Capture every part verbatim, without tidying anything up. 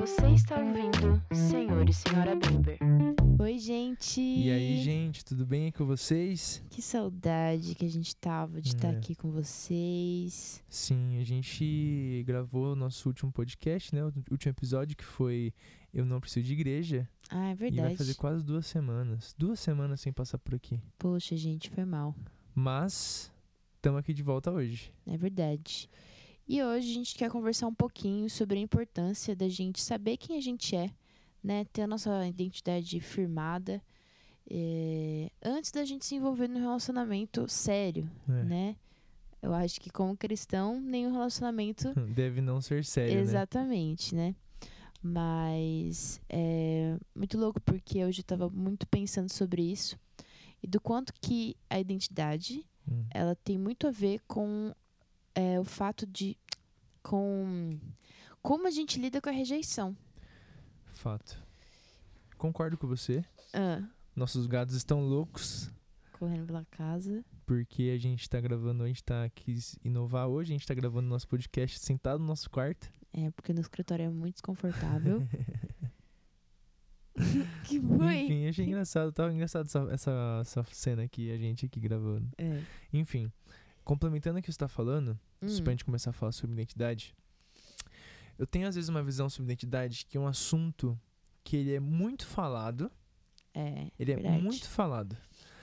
Você está ouvindo Senhor e Senhora Bember. Oi, gente! E aí, gente, tudo bem aí com vocês? Que saudade que a gente tava de estar É. aqui com vocês. Sim, a gente gravou o nosso último podcast, né? O último episódio que foi Eu Não Preciso de Igreja. Ah, é E verdade. vai fazer quase duas semanas. Duas semanas sem passar por aqui. Poxa, gente, foi mal. Mas estamos aqui de volta hoje. É verdade. E hoje a gente quer conversar um pouquinho sobre a importância da gente saber quem a gente é, né? Ter a nossa identidade firmada é, antes da gente se envolver num relacionamento sério, É. né? Eu acho que como cristão, nenhum relacionamento... Deve não ser sério, Exatamente, né? Mas é muito louco porque hoje eu tava muito pensando sobre isso e do quanto que a identidade, né? Hum. ela tem muito a ver com é, o fato de... com como a gente lida com a rejeição. Fato. Concordo com você. Ah, Nossos gatos estão loucos. correndo pela casa. Porque a gente tá gravando, a gente tá quis inovar hoje, a gente tá gravando nosso podcast sentado no nosso quarto. É, porque no escritório é muito desconfortável. Que foi? Enfim, achei engraçado, tava engraçado essa, essa, essa cena aqui, a gente aqui gravando. É. Enfim, complementando o que você tá falando, Hum. pra gente começar a falar sobre identidade, eu tenho às vezes uma visão sobre identidade que é um assunto que ele é muito falado, É, ele verdade. é muito falado,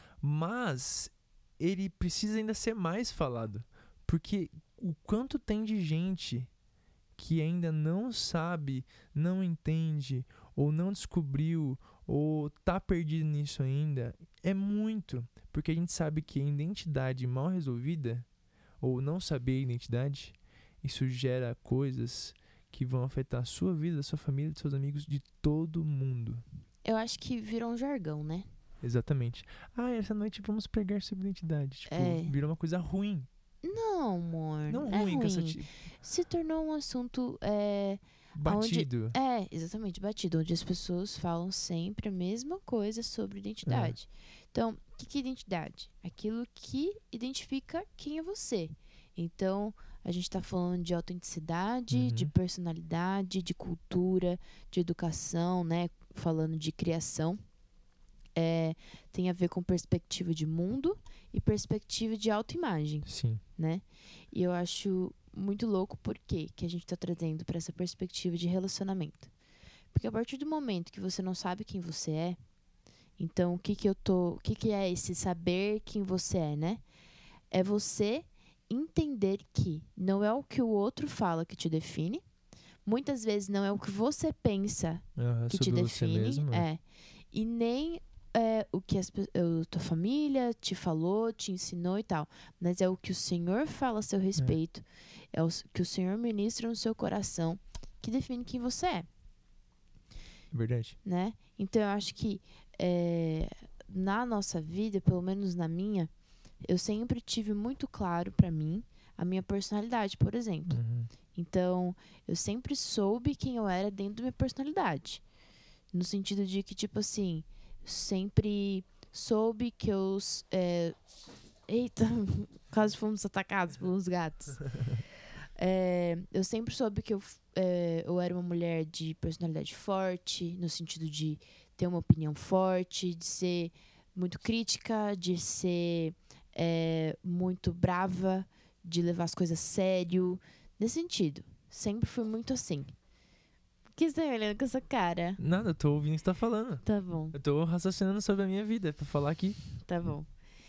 mas ele precisa ainda ser mais falado, porque o quanto tem de gente que ainda não sabe, não entende, ou não descobriu, ou tá perdido nisso ainda, é muito. Porque a gente sabe que a identidade mal resolvida, ou não saber a identidade, isso gera coisas que vão afetar a sua vida, a sua família, dos seus amigos, de todo mundo. Eu acho que virou um jargão, né? Exatamente. Ah, essa noite vamos pregar sobre identidade. Tipo, É. virou uma coisa ruim. Não, amor. Não é ruim, ruim. cansativo. Se tornou um assunto é, Batido. É, exatamente, batido, onde as pessoas falam sempre a mesma coisa sobre identidade. Então, o que, que é identidade? Aquilo que identifica quem é você. Então, a gente está falando de autenticidade, Uhum. de personalidade, de cultura, de educação, né? Falando de criação. É, tem a ver com perspectiva de mundo e perspectiva de autoimagem, Sim. né? E eu acho muito louco por quê que a gente tá trazendo para essa perspectiva de relacionamento. Porque a partir do momento que você não sabe quem você é, então o que que eu tô, o que que é esse saber quem você é, né? É você entender que não é o que o outro fala que te define, muitas vezes não é o que você pensa Aham, que te sobre você define, mesmo, é. é, e nem é, o que as, pe- a tua família te falou, te ensinou e tal, mas é o que o Senhor fala a seu respeito, é, o s- que o Senhor ministra no seu coração, que define quem você é, Verdade. né? Então eu acho que é, na nossa vida, pelo menos na minha, eu sempre tive muito claro pra mim a minha personalidade, por exemplo. Uhum. Então, eu sempre soube quem eu era dentro da minha personalidade. No sentido de que, tipo assim, sempre soube que eu... s- é, Eita, quase fomos atacados pelos gatos. É, eu sempre soube que eu, f- é, eu era uma mulher de personalidade forte, no sentido de ter uma opinião forte, de ser muito crítica, de ser é, muito brava, de levar as coisas a sério. Nesse sentido. Sempre fui muito assim. Por que você tá me olhando com essa cara? Nada, eu tô ouvindo o que você tá falando. Tá bom, Eu tô raciocinando sobre a minha vida, pra falar aqui. tá bom.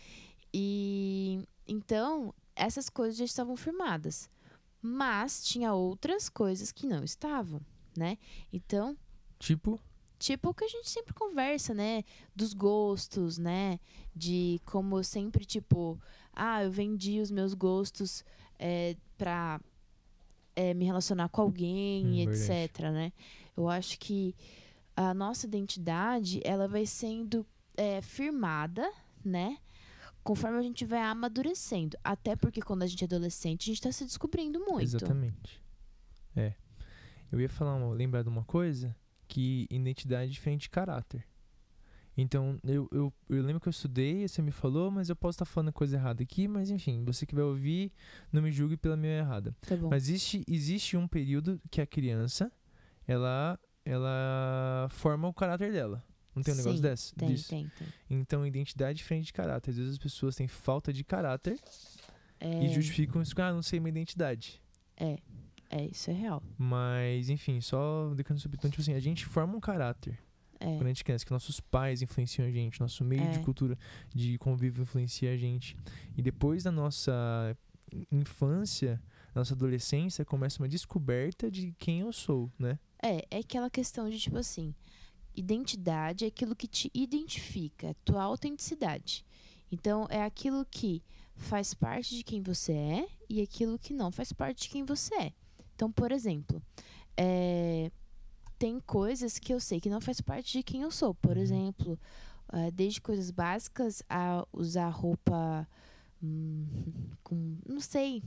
E então, essas coisas já estavam firmadas. Mas tinha outras coisas que não estavam, né? Então, Tipo, tipo o que a gente sempre conversa, né? Dos gostos, né? De como eu sempre, tipo, ah, eu vendi os meus gostos é, pra é, me relacionar com alguém, Hum, e verdade. etc, né? Eu acho que a nossa identidade, ela vai sendo é, firmada, né? Conforme a gente vai amadurecendo. Até porque quando a gente é adolescente, a gente tá se descobrindo muito. exatamente. É. Eu ia falar, uma, lembrar de uma coisa, que identidade é diferente de caráter. Então, eu, eu, eu lembro que eu estudei, você me falou, mas eu posso estar falando coisa errada aqui, mas enfim, você que vai ouvir, não me julgue pela minha errada. Tá bom. Mas existe, existe um período que a criança, ela, ela forma o caráter dela. Não tem um negócio Sim, desse? Tem, disso? tem, tem. Então, identidade é diferente de caráter. Às vezes as pessoas têm falta de caráter É, e justificam isso com, ah, não sei minha identidade. é, é, isso é real. Mas, enfim, só declarando sobre. Então, tipo assim, a gente forma um caráter É, quando a gente cresce, que nossos pais influenciam a gente, nosso meio É. de cultura, de convívio influencia a gente. E depois da nossa infância, nossa adolescência, começa uma descoberta de quem eu sou, né? é, é aquela questão de, tipo assim, identidade é aquilo que te identifica, é tua autenticidade. Então, é aquilo que faz parte de quem você é e aquilo que não faz parte de quem você é. Então, por exemplo, é, tem coisas que eu sei que não faz parte de quem eu sou. Por Uhum. exemplo, eh, desde coisas básicas a usar roupa hum, com, não sei,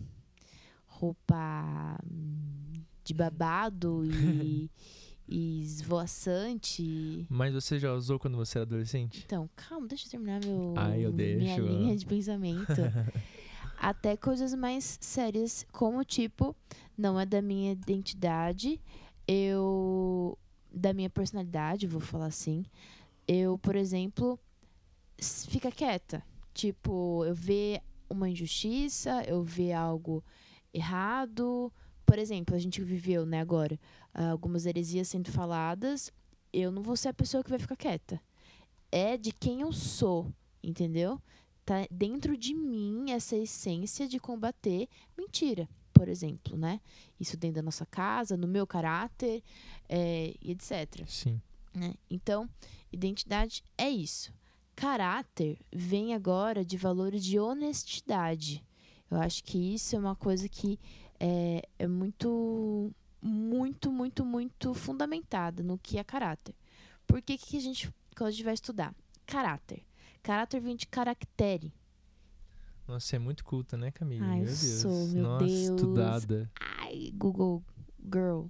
roupa hum, de babado e, e esvoaçante. Mas você já usou quando você era adolescente? Então, calma, deixa eu terminar meu, Ai, eu minha deixo. linha de pensamento. Até coisas mais sérias, como tipo, não é da minha identidade, eu. Da minha personalidade, vou falar assim. Eu, por exemplo, s- fica quieta. Tipo, eu ver uma injustiça, eu ver algo errado. Por exemplo, a gente viveu, né, agora, ah, algumas heresias sendo faladas. Eu não vou ser a pessoa que vai ficar quieta. É de quem eu sou, entendeu? Tá dentro de mim essa essência de combater mentira, por exemplo, né? Isso dentro da nossa casa, no meu caráter, é, e etcétera, Sim. né? Então, identidade é isso. Caráter vem agora de valores de honestidade. Eu acho que isso é uma coisa que é, é muito, muito, muito, muito fundamentada no que é caráter. Por que, que a gente, quando a gente vai estudar? Caráter. Caráter vem de caractere. Nossa, você é muito culta, né, Camille? Ai, eu meu Deus. sou, meu Nossa, Deus. estudada. Ai, Google Girl.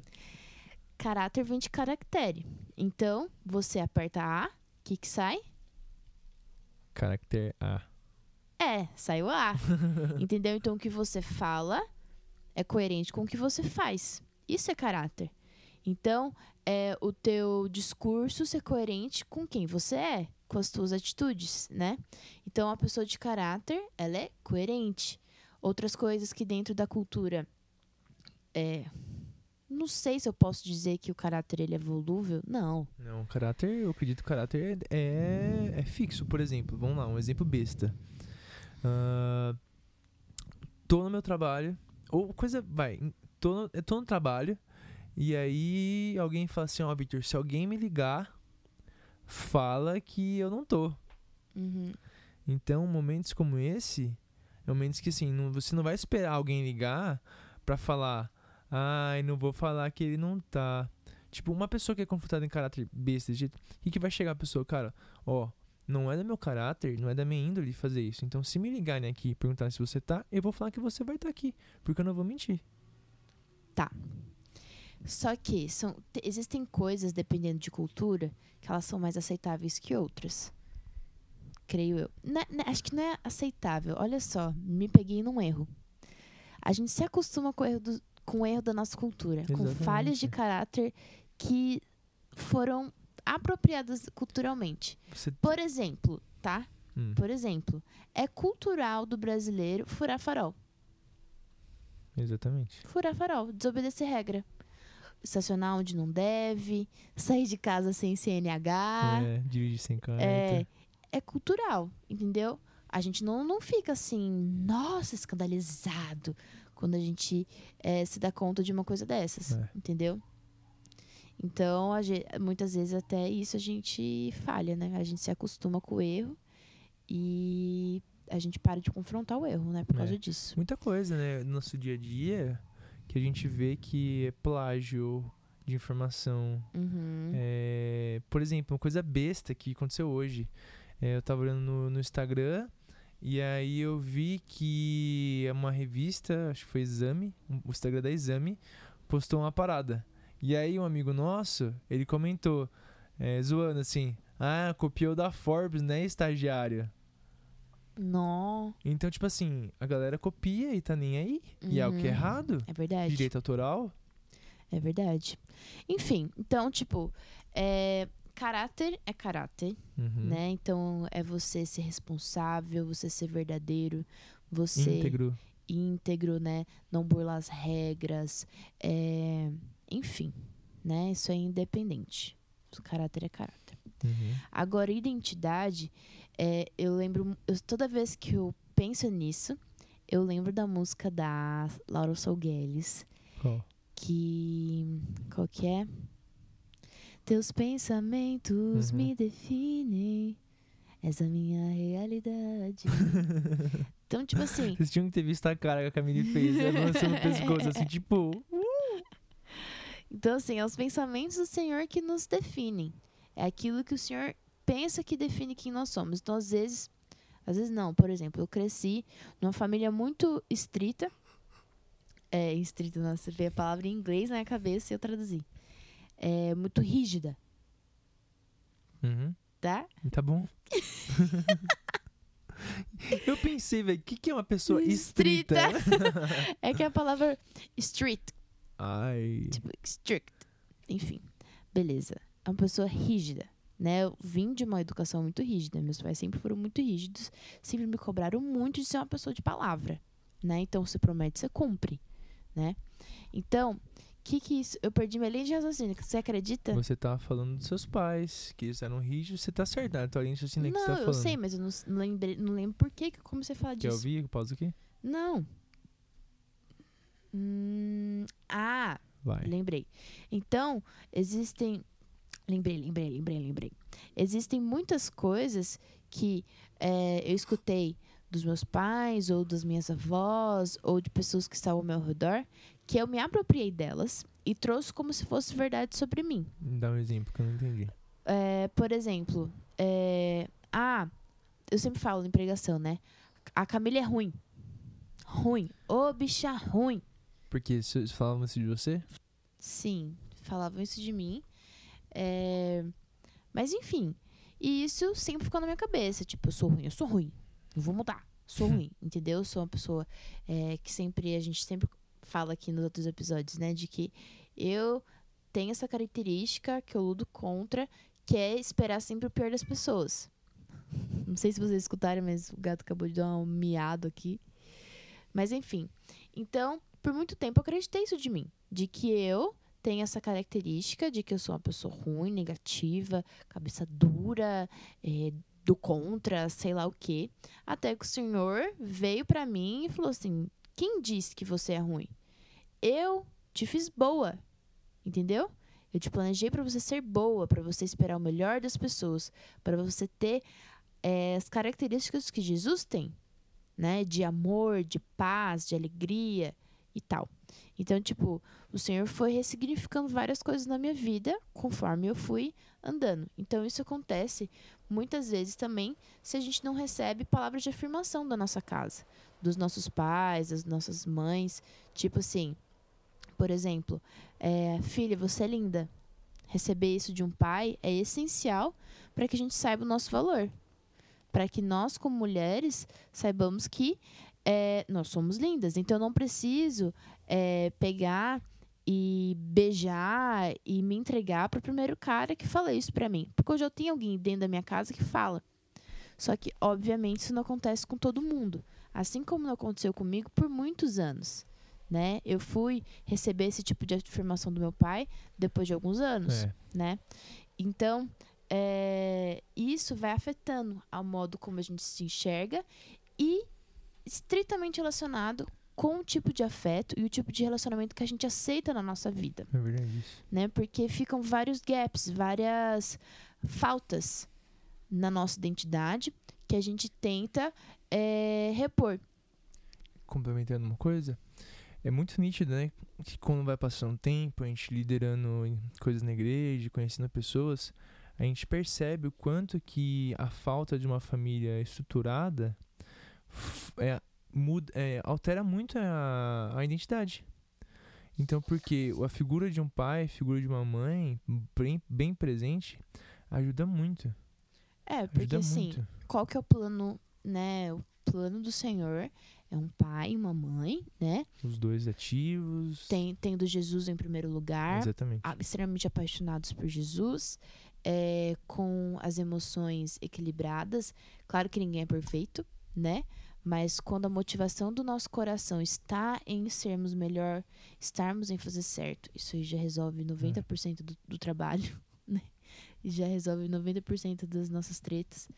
Caráter vem de caractere. Então, você aperta A, o que que sai? Caractere A. É, saiu A. Entendeu? Então, o que você fala é coerente com o que você faz. Isso é caráter. Então, é o teu discurso ser coerente com quem você é, com as tuas atitudes, né? Então, a pessoa de caráter, ela é coerente. Outras coisas que dentro da cultura é... Não sei se eu posso dizer que o caráter ele é volúvel. Não. Não, caráter, eu acredito que o caráter é, é fixo, por exemplo. Vamos lá, um exemplo besta. Ah, tô no meu trabalho, ou coisa, vai, tô no, eu tô no trabalho, e aí alguém fala assim, ó, Victor, se alguém me ligar, fala que eu não tô. Uhum. Então, momentos como esse, é momentos que assim, não- você não vai esperar alguém ligar pra falar, ai, não vou falar que ele não tá. Tipo, uma pessoa que é confrontada em caráter besta desse jeito, o que, que vai chegar a pessoa? Cara, ó, não é do meu caráter, não é da minha índole fazer isso. Então, se me ligarem aqui e perguntarem se você tá, eu vou falar que você vai estar aqui, porque eu não vou mentir. Só que são, te- existem coisas, dependendo de cultura, que elas são mais aceitáveis que outras. Creio eu. Não é- não é- acho que não é aceitável. Olha só, me peguei num erro. A gente se acostuma com o erro, do- com o erro da nossa cultura, com Exatamente. falhas de caráter que foram apropriadas culturalmente. Você... Por exemplo, tá? Hum, Por exemplo, é cultural do brasileiro furar farol. exatamente. Furar farol, desobedecer regra. Estacionar onde não deve, sair de casa sem C N H. É, dirigir sem carta. É, é cultural, entendeu? A gente não, não fica assim, nossa, escandalizado quando a gente é, se dá conta de uma coisa dessas, É. entendeu? Então, a ge- muitas vezes até isso a gente falha, né? A gente se acostuma com o erro e a gente para de confrontar o erro, né? Por É. causa disso. Muita coisa, né, no nosso dia a dia, que a gente vê que é plágio de informação. Uhum. É, por exemplo, uma coisa besta que aconteceu hoje. É, eu tava olhando no, no Instagram e aí eu vi que uma revista, acho que foi Exame, um- o Instagram da Exame, postou uma parada. E aí um amigo nosso, ele comentou, é, zoando assim, ah, copiou da Forbes, né, estagiário? Nó. Então, tipo assim, a galera copia e tá nem aí. E é o que é Uhum. errado. É verdade. Direito autoral. É verdade. Enfim, então, tipo, é, caráter é caráter, Uhum. né? Então, é você ser responsável, você ser verdadeiro, você Íntegro. íntegro, né? Não burlar as regras, é, enfim, né? Isso é independente. O caráter é caráter. Uhum. Agora, identidade, é, eu lembro, eu- toda vez que eu penso nisso, eu lembro da música da Laura Salgueles, Qual? que, qual que é? Teus pensamentos Uhum. me definem, essa minha realidade. Então, tipo assim, Vocês tinham que ter visto a cara que a Camille fez, ela lançando o pescoço, assim, tipo... então assim, é os pensamentos do Senhor que nos definem. É aquilo que o Senhor pensa que define quem nós somos. Então, às vezes, às vezes não. Por exemplo, eu cresci numa família muito estrita. É, estrita, nossa, veio a palavra em inglês na minha cabeça e eu traduzi. É muito rígida, Uhum. tá? Tá bom. Eu pensei, velho, o que, que é uma pessoa estrita? É que a palavra street, Ai. tipo, strict. Enfim, beleza. É uma pessoa rígida, né? Eu vim de uma educação muito rígida. Meus pais sempre foram muito rígidos. Sempre me cobraram muito de ser uma pessoa de palavra, né? Então, você promete, você cumpre, né? Então, que que isso... Eu perdi minha linha de raciocínio. Você acredita? Você tá falando dos seus pais, que eles eram rígidos, você tá acertado. A tua linha de raciocínio é que Não, você tá eu falando. sei, mas eu não, s- não, lembrei, não lembro por que que eu comecei a falar Quer disso. ouvir? Pausa aqui? Não. Hum, ah, Vai. lembrei. Então, existem... Lembrei, lembrei, lembrei, lembrei. Existem muitas coisas que é, eu escutei dos meus pais, ou das minhas avós, ou de pessoas que estavam ao meu redor, que eu me apropriei delas e trouxe como se fosse verdade sobre mim. Dá um exemplo que eu não entendi. É, por exemplo, é, ah, eu sempre falo em pregação, né? A Camila é ruim. Ruim. Ô, bicha ruim. Porque se eles falavam isso de você? Sim, falavam isso de mim. É, mas enfim, e isso sempre ficou na minha cabeça. Tipo, eu sou ruim, eu sou ruim. Não vou mudar. Sou ruim, entendeu? Eu sou uma pessoa é, que sempre, a gente sempre fala aqui nos outros episódios, né? De que eu tenho essa característica que eu luto contra, que é esperar sempre o pior das pessoas. Não sei se vocês escutaram, mas o gato acabou de dar um miado aqui. Mas enfim. Então, por muito tempo eu acreditei isso de mim. De que eu tenho essa característica de que eu sou uma pessoa ruim, negativa, cabeça dura, é, do contra, sei lá o quê. Até que o Senhor veio pra mim e falou assim: quem disse que você é ruim? Eu te fiz boa, entendeu? Eu te planejei pra você ser boa, pra você esperar o melhor das pessoas, pra você ter é, as características que Jesus tem, né? De amor, de paz, de alegria e tal. Então, tipo, o Senhor foi ressignificando várias coisas na minha vida conforme eu fui andando. Então, isso acontece muitas vezes também se a gente não recebe palavras de afirmação da nossa casa, dos nossos pais, das nossas mães. Tipo assim, por exemplo, é, filha, você é linda. Receber isso de um pai é essencial para que a gente saiba o nosso valor. Para que nós, como mulheres, saibamos que é, nós somos lindas. Então, eu não preciso é, pegar e beijar e me entregar para o primeiro cara que fala isso para mim. Porque eu já tenho alguém dentro da minha casa que fala. Só que, obviamente, isso não acontece com todo mundo. Assim como não aconteceu comigo por muitos anos. Né? Eu fui receber esse tipo de afirmação do meu pai depois de alguns anos. É. Né? Então, é, isso vai afetando ao modo como a gente se enxerga e estritamente relacionado com o tipo de afeto e o tipo de relacionamento que a gente aceita na nossa vida, É verdade isso. né? Porque ficam vários gaps, várias faltas na nossa identidade que a gente tenta é, repor. Complementando uma coisa, é muito nítido, né? Que quando vai passando um tempo, a gente liderando em coisas na igreja, conhecendo pessoas, a gente percebe o quanto que a falta de uma família estruturada f- é, muda, é, altera muito a, a identidade. Então, porque a figura de um pai, a figura de uma mãe, bem, bem presente, ajuda muito. É, porque Ajuda assim, muito. qual que é o plano, né? O plano do Senhor é um pai e uma mãe, né? Os dois ativos. Tem, tendo Jesus em primeiro lugar, Exatamente. a- extremamente apaixonados por Jesus, é, com as emoções equilibradas. Claro que ninguém é perfeito, né? Mas quando a motivação do nosso coração está em sermos melhor, estarmos em fazer certo, isso aí já resolve noventa por cento do, do trabalho, né? E já resolve noventa por cento das nossas tretas.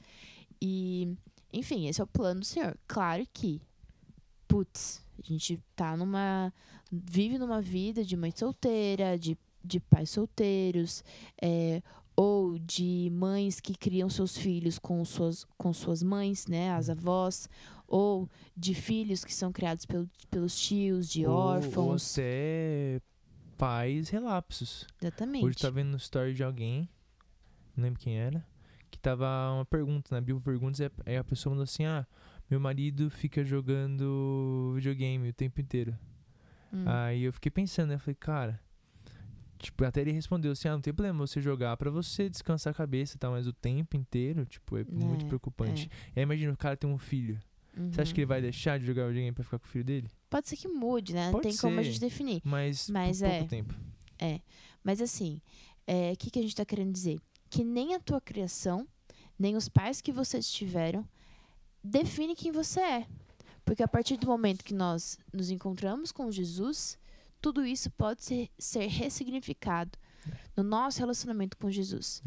E, enfim, esse é o plano do Senhor. Claro que, putz, a gente tá numa... vive numa vida de mãe solteira, de, de pais solteiros, é, ou de mães que criam seus filhos com suas, com suas mães, né, as avós, ou de filhos que são criados pelo, pelos tios, de Ou- Ou órfãos. até pais relapsos. Exatamente. Hoje tá vendo no story de alguém, não lembro quem era, que tava uma pergunta, na Bíblia Perguntas, e aí a pessoa mandou assim, ah, meu marido fica jogando videogame o tempo inteiro. Hum, Aí eu fiquei pensando, né, eu falei, cara, tipo, até ele respondeu assim, ah, não tem problema você jogar pra você descansar a cabeça e tal, mas o tempo inteiro, tipo, é muito É, preocupante. E aí imagina, o cara tem um filho, você acha uhum. que ele vai deixar de jogar videogame pra ficar com o filho dele? Pode ser que mude, né? Não Pode tem como a ser. gente definir. Mas, Mas por pouco é. tempo. É, mas assim, o que, que a gente tá querendo dizer? Que nem a tua criação, nem os pais que vocês tiveram, define quem você é. Porque a partir do momento que nós nos encontramos com Jesus, tudo isso pode ser, ser ressignificado no nosso relacionamento com Jesus.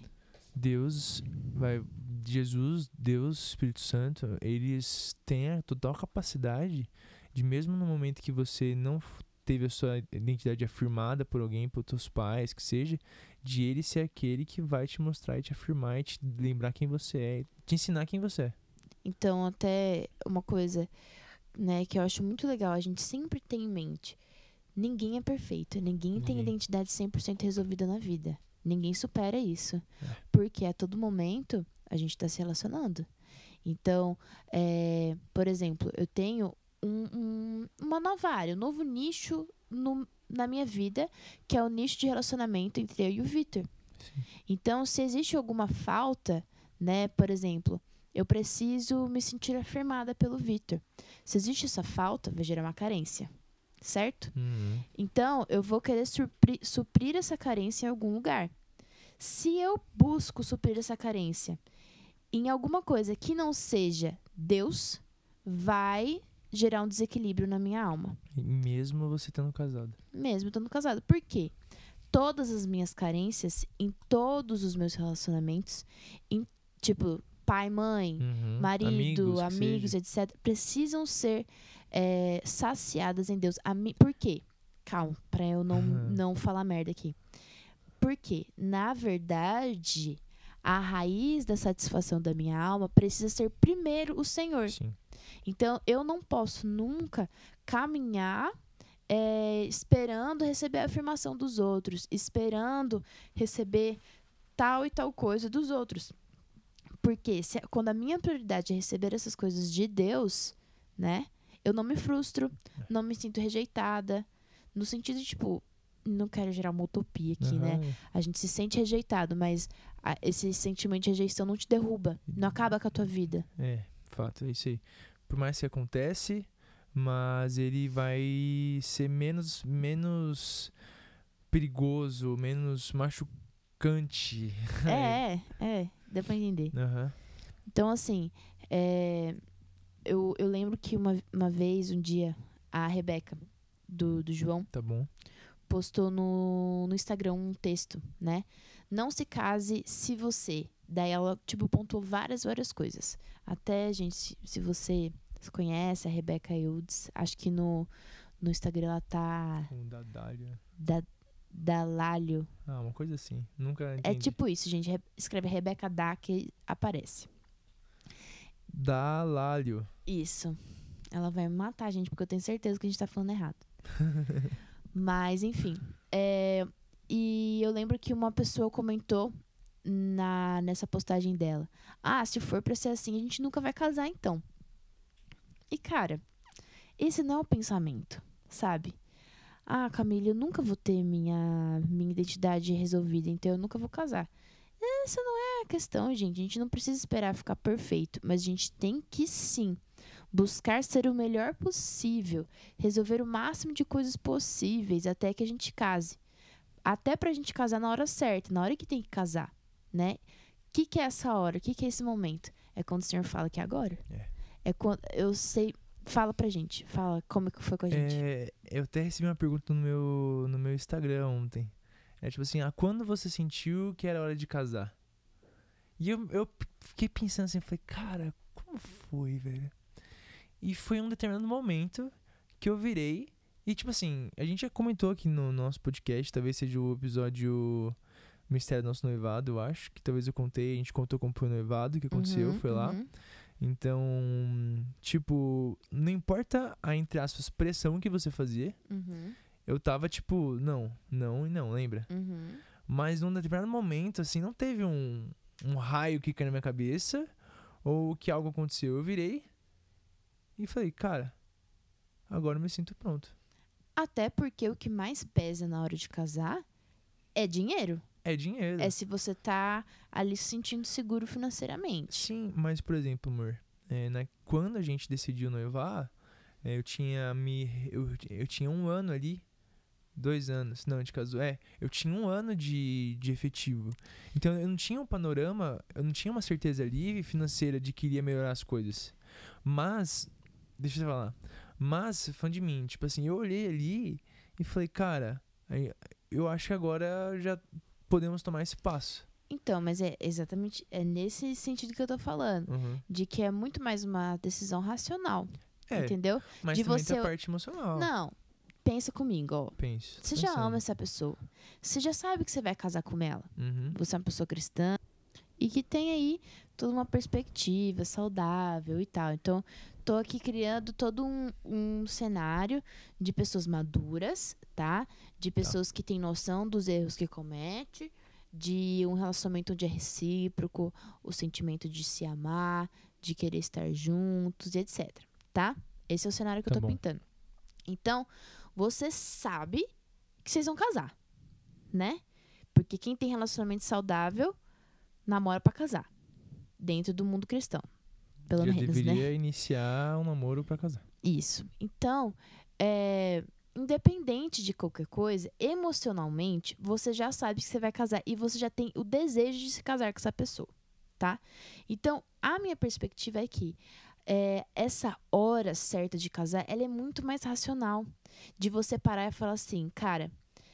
Deus vai, Jesus, Deus, Espírito Santo, eles têm a total capacidade de, mesmo no momento que você não f- teve a sua identidade afirmada por alguém, por teus pais, que seja, de ele ser aquele que vai te mostrar e te afirmar e te lembrar quem você é, e te ensinar quem você é. Então, até uma coisa, né, que eu acho muito legal, a gente sempre tem em mente. Ninguém é perfeito, ninguém tem Ninguém. identidade cem por cento resolvida na vida. Ninguém supera isso. É. Porque a todo momento a gente está se relacionando. Então, é, por exemplo, eu tenho um- um- uma nova área, um novo nicho no- na minha vida, que é o nicho de relacionamento entre eu e o Vitor. Sim. Então, se existe alguma falta, né, por exemplo, eu preciso me sentir afirmada pelo Vitor. Se existe essa falta, vai gerar uma carência, certo? Uhum. Então, eu vou querer supri- suprir essa carência em algum lugar. Se eu busco suprir essa carência em alguma coisa que não seja Deus, vai gerar um desequilíbrio na minha alma, E mesmo você estando casado. mesmo estando casado. Por quê? Todas as minhas carências, em todos os meus relacionamentos, em, tipo, pai, mãe, Uhum. marido, Amigos, que amigos, seja. etcétera, precisam ser é, saciadas em Deus. Ami- Por quê? Calma, pra eu não, Aham. não falar merda aqui. Porque, na verdade, a raiz da satisfação da minha alma precisa ser primeiro o Senhor. Sim. Então, eu não posso nunca caminhar é, esperando receber a afirmação dos outros, esperando receber tal e tal coisa dos outros. Porque se- quando a minha prioridade é receber essas coisas de Deus, né? Eu não me frustro, não me sinto rejeitada. No sentido de, tipo, não quero gerar uma utopia aqui, né? Aham. A gente se sente rejeitado, mas a- esse sentimento de rejeição não te derruba, não acaba com a tua vida. É, fato, é isso aí. Por mais que acontece, mas ele vai ser menos, menos perigoso, menos machucante. É, é, é, dá pra entender. Aham. Então, assim, é, eu, eu lembro que uma, uma vez, um dia, a Rebeca, do, do João, Tá bom. postou no, no Instagram um texto, né? Não se case se você. Daí ela, tipo, pontuou várias, várias coisas. Até, gente, se, se você conhece a Rebeca Eudes, acho que no, no Instagram ela tá Com Dadália. da, Dalalho. Ah, uma coisa assim. Nunca entendi. É tipo isso, gente. Re- escreve Rebeca Dá que aparece. Dalálio. Isso. Ela vai me matar, gente, porque eu tenho certeza que a gente tá falando errado. Mas, enfim. É, e eu lembro que uma pessoa comentou na, nessa postagem dela. Ah, se for pra ser assim, a gente nunca vai casar, então. E, cara, esse não é o pensamento, sabe? Ah, Camila, eu nunca vou ter minha, minha identidade resolvida, então eu nunca vou casar. Essa não é a questão, gente. A gente não precisa esperar ficar perfeito, mas a gente tem que, sim, buscar ser o melhor possível, resolver o máximo de coisas possíveis até que a gente case. Até pra gente casar na hora certa, na hora que tem que casar, né? O que, que é essa hora? O que, que é esse momento? É quando o Senhor fala que é agora? É. É quando... Eu sei... Fala pra gente. Fala como que foi com a gente. É, eu até recebi uma pergunta no meu, no meu Instagram ontem. É tipo assim, ah, quando você sentiu que era hora de casar? E eu, eu fiquei pensando assim, falei, cara, como foi, velho? E foi um determinado momento que eu virei e tipo assim, a gente já comentou aqui no nosso podcast, talvez seja o episódio Mistério do Nosso Noivado, eu acho, que talvez eu contei, a gente contou como foi o noivado, o que aconteceu, Uhum, foi lá. uhum. Então, tipo, não importa a, entre aspas, pressão que você fazia, Uhum, eu tava tipo, não, não e não, lembra? uhum. Mas num determinado momento, assim, não teve um, um raio que caiu na minha cabeça ou que algo aconteceu. Eu virei e falei, cara, agora eu me sinto pronto. Até porque o que mais pesa na hora de casar é dinheiro. É dinheiro. É se você tá ali se sentindo seguro financeiramente. Sim, mas por exemplo, amor, é, né, quando a gente decidiu noivar, é, eu tinha me eu, eu tinha um ano ali, dois anos, não, de caso é, eu tinha um ano de, de efetivo. Então eu não tinha um panorama, eu não tinha uma certeza ali financeira de que iria melhorar as coisas. Mas, deixa eu falar, mas fã de mim, tipo assim, eu olhei ali e falei, cara, aí, eu acho que agora já podemos tomar esse passo. Então, mas é exatamente é nesse sentido que eu tô falando. Uhum. De que é muito mais uma decisão racional. É, Entendeu? mas de também você... tem a parte emocional. Não, pensa comigo, ó. Penso. Você já pensando. ama essa pessoa. Você já sabe que você vai casar com ela. Uhum. Você é uma pessoa cristã. E que tem aí toda uma perspectiva saudável e tal. Então, tô aqui criando todo um, um cenário de pessoas maduras, tá? De pessoas que têm noção dos erros que comete, de um relacionamento onde é recíproco, o sentimento de se amar, de querer estar juntos, e etcétera. Tá? Esse é o cenário que Tá eu tô bom. pintando. Então, você sabe que vocês vão casar, né? Porque quem tem relacionamento saudável namora pra casar. Dentro do mundo cristão. Pelo Já menos, deveria né? iniciar um namoro pra casar. Isso. Então, é, independente de qualquer coisa, emocionalmente, você já sabe que você vai casar e você já tem o desejo de se casar com essa pessoa, tá? Então, a minha perspectiva é que é, essa hora certa de casar, ela é muito mais racional. De você parar e falar assim, cara,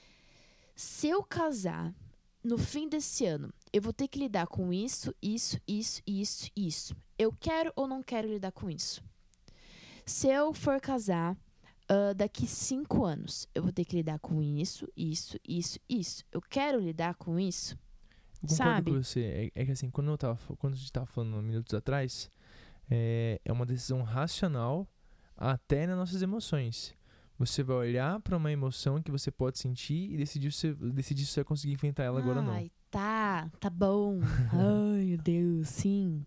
se eu casar no fim desse ano, eu vou ter que lidar com isso, isso, isso, isso, isso. Eu quero ou não quero lidar com isso? Se eu for casar uh, daqui cinco anos, eu vou ter que lidar com isso, isso, isso, isso. Eu quero lidar com isso? Eu concordo Sabe? com você. É, é que assim, quando, eu tava, quando a gente tava falando minutos atrás, é, é uma decisão racional até nas nossas emoções. Você vai olhar pra uma emoção que você pode sentir e decidir se, decidir se você vai conseguir enfrentar ela agora ou não. Ai, tá, tá bom. Ai, meu Deus, sim.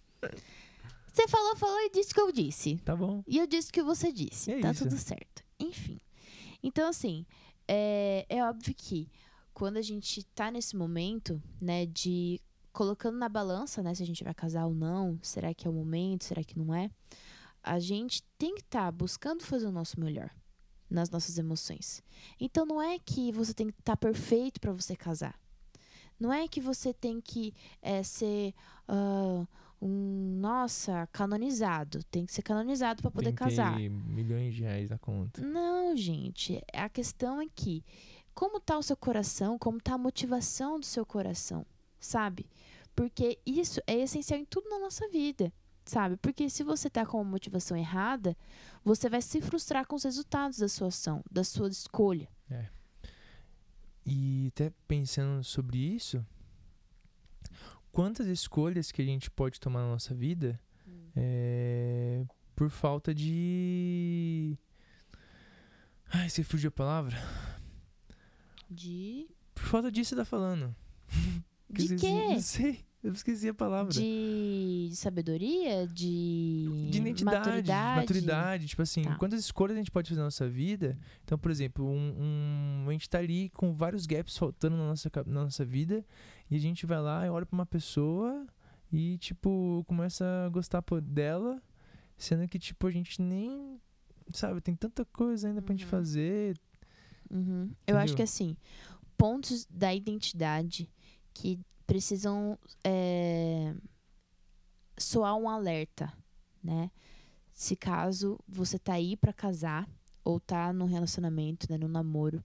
Você falou, falou e disse o que eu disse. Tá bom. E eu disse o que você disse. É tá isso. tudo certo. Enfim. Então, assim, é, é óbvio que quando a gente tá nesse momento, né, de colocando na balança, né, se a gente vai casar ou não, será que é o momento, será que não é? A gente tem que estar buscando fazer o nosso melhor nas nossas emoções. Então, não é que você tem que estar perfeito para você casar. Não é que você tem que é, ser uh, um, nossa, canonizado. Tem que ser canonizado para poder Tem que casar. ter milhões de reais na conta. Não, gente. A questão é que como tá o seu coração, como tá a motivação do seu coração, sabe? Porque isso é essencial em tudo na nossa vida, sabe? Porque se você tá com uma motivação errada, você vai se frustrar com os resultados da sua ação, da sua escolha. É. E até pensando sobre isso, quantas escolhas que a gente pode tomar na nossa vida Hum. é, por falta de... Ai, você fugiu a palavra? De... Por falta disso você tá falando. De Esqueci- quê? Não sei, eu esqueci a palavra. De sabedoria? De, De identidade, maturidade? de maturidade. Tipo assim, Tá. quantas escolhas a gente pode fazer na nossa vida? Então, por exemplo, um, um- a gente tá ali com vários gaps faltando na nossa, ca- na nossa vida e a gente vai lá e olha pra uma pessoa e, tipo, começa a gostar po- dela Sendo que, tipo, a gente nem... Sabe, tem tanta coisa ainda pra gente Uhum. fazer. Uhum. Eu acho Entendeu? que assim, pontos da identidade que precisam é, soar um alerta, né? Se caso você tá aí pra casar ou tá num relacionamento, né, num namoro.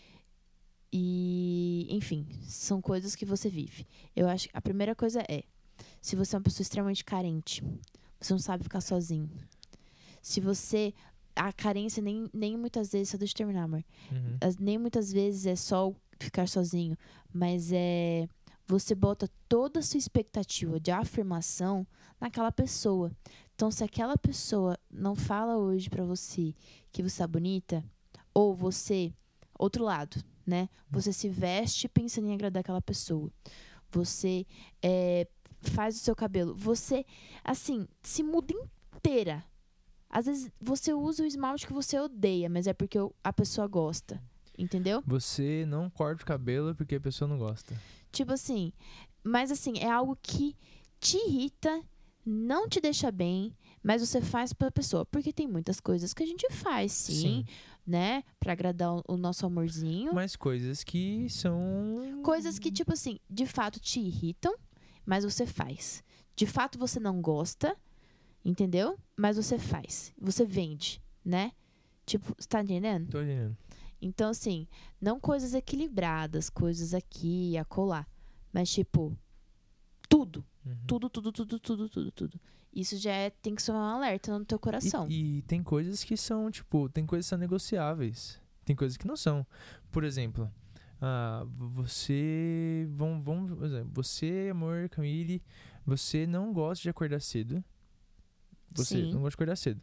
E, enfim, são coisas que você vive. Eu acho que a primeira coisa é, se você é uma pessoa extremamente carente, você não sabe ficar sozinho. Se você... A carência nem, nem muitas vezes... Só deixa eu terminar, amor. Uhum. As- nem muitas vezes é só o ficar sozinho, mas é você bota toda a sua expectativa de afirmação naquela pessoa. Então, se aquela pessoa não fala hoje pra você que você tá bonita, ou você, outro lado, né? Você se veste pensando em agradar aquela pessoa. Você é, faz o seu cabelo. Você, assim, se muda inteira. Às vezes você usa o esmalte que você odeia, mas é porque o- a pessoa gosta. Entendeu? Você não corta o cabelo porque a pessoa não gosta. Tipo assim, mas assim, é algo que te irrita, não te deixa bem, mas você faz pra pessoa. Porque tem muitas coisas que a gente faz, sim, né? Pra agradar o, o nosso amorzinho. Mas coisas que são... Coisas que, tipo assim, de fato te irritam, mas você faz. De fato você não gosta, entendeu? Mas você faz. Você vende, né? Tipo, você tá entendendo? Tô entendendo. Então, assim, não coisas equilibradas, coisas aqui e acolá. Mas, tipo, tudo. Uhum. Tudo, tudo, tudo, tudo, tudo, tudo. Isso já é, tem que ser um alerta no teu coração. E, e tem coisas que são, tipo, tem coisas que são negociáveis. Tem coisas que não são. Por exemplo, ah, você. Vamos, vamos, por exemplo, você, amor, Camille, você não gosta de acordar cedo. Você Sim. não gosta de acordar cedo.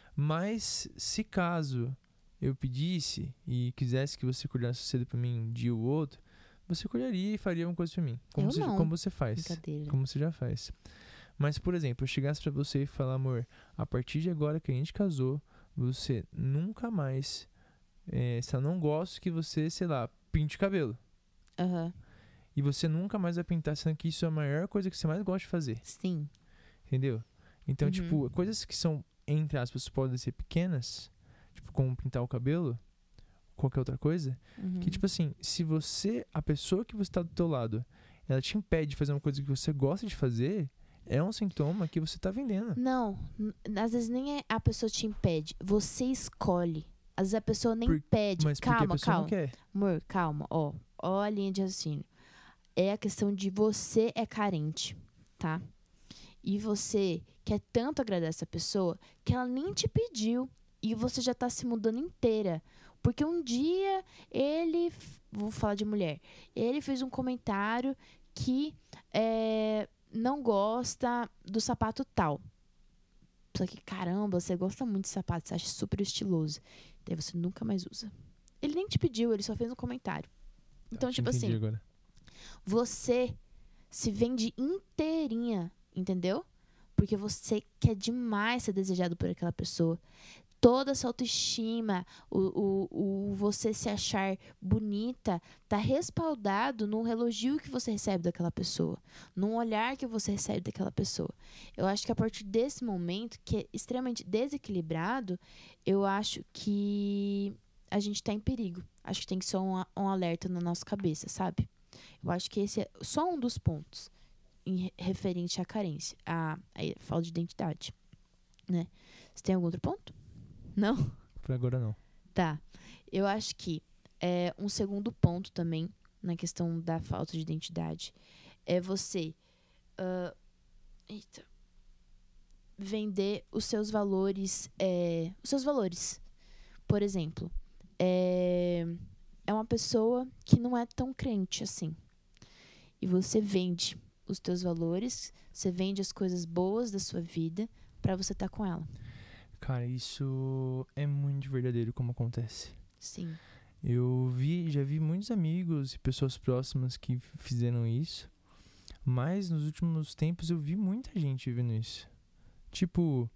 Mas se caso eu pedisse e quisesse que você acordasse cedo pra mim um dia ou outro, você acordaria e faria uma coisa pra mim. Como, Eu você, não. como você faz. Brincadeira. Como você já faz. Mas, por exemplo, eu chegasse pra você e falar, amor, a partir de agora que a gente casou, você nunca mais, é, se eu não gosto que você, sei lá, pinte o cabelo. Aham. E você nunca mais vai pintar, sendo que isso é a maior coisa que você mais gosta de fazer. Sim. Entendeu? Então, Uhum. tipo, coisas que são, entre aspas, podem ser pequenas, tipo, como pintar o cabelo, qualquer outra coisa, Uhum. que, tipo assim, se você, a pessoa que você tá do teu lado, ela te impede de fazer uma coisa que você gosta de fazer, é um sintoma que você tá vendendo. Não, n- às vezes nem é a pessoa te impede, você escolhe. Às vezes a pessoa nem Por- pede. Mas porque a Calma, pessoa calma. não quer. Amor, calma, ó. Ó a linha de raciocínio. É a questão de você é carente, tá? E você quer tanto agradar essa pessoa que ela nem te pediu. E você já tá se mudando inteira. Porque um dia ele... f- Vou falar de mulher. Ele fez um comentário que é, não gosta do sapato tal. Só que, caramba, você gosta muito de sapato, você acha super estiloso. Daí você nunca mais usa. Ele nem te pediu, ele só fez um comentário. Então, Tá, tipo entendi assim, agora. você se vende inteirinha, entendeu? Porque você quer demais ser desejado por aquela pessoa. Toda essa autoestima, o, o, o você se achar bonita, tá respaldado num elogio que você recebe daquela pessoa, num olhar que você recebe daquela pessoa. Eu acho que a partir desse momento, que é extremamente desequilibrado, eu acho que a gente tá em perigo. Acho que tem que ser um, a- um alerta na nossa cabeça, sabe? Eu acho que esse é só um dos pontos em, referente à carência, à, à falta de identidade, né? Você tem algum outro ponto? Não? Por agora não. Tá. Eu acho que é, um segundo ponto também, na questão da falta de identidade, é você ah, eita, vender os seus valores. É, os seus valores. Por exemplo, é, é uma pessoa que não é tão crente assim. E você vende os teus valores, você vende as coisas boas da sua vida pra você estar com ela. Cara, isso é muito verdadeiro como acontece. Sim. Eu vi, já vi muitos amigos e pessoas próximas que f- fizeram isso. Mas nos últimos tempos eu vi muita gente vivendo isso. Tipo,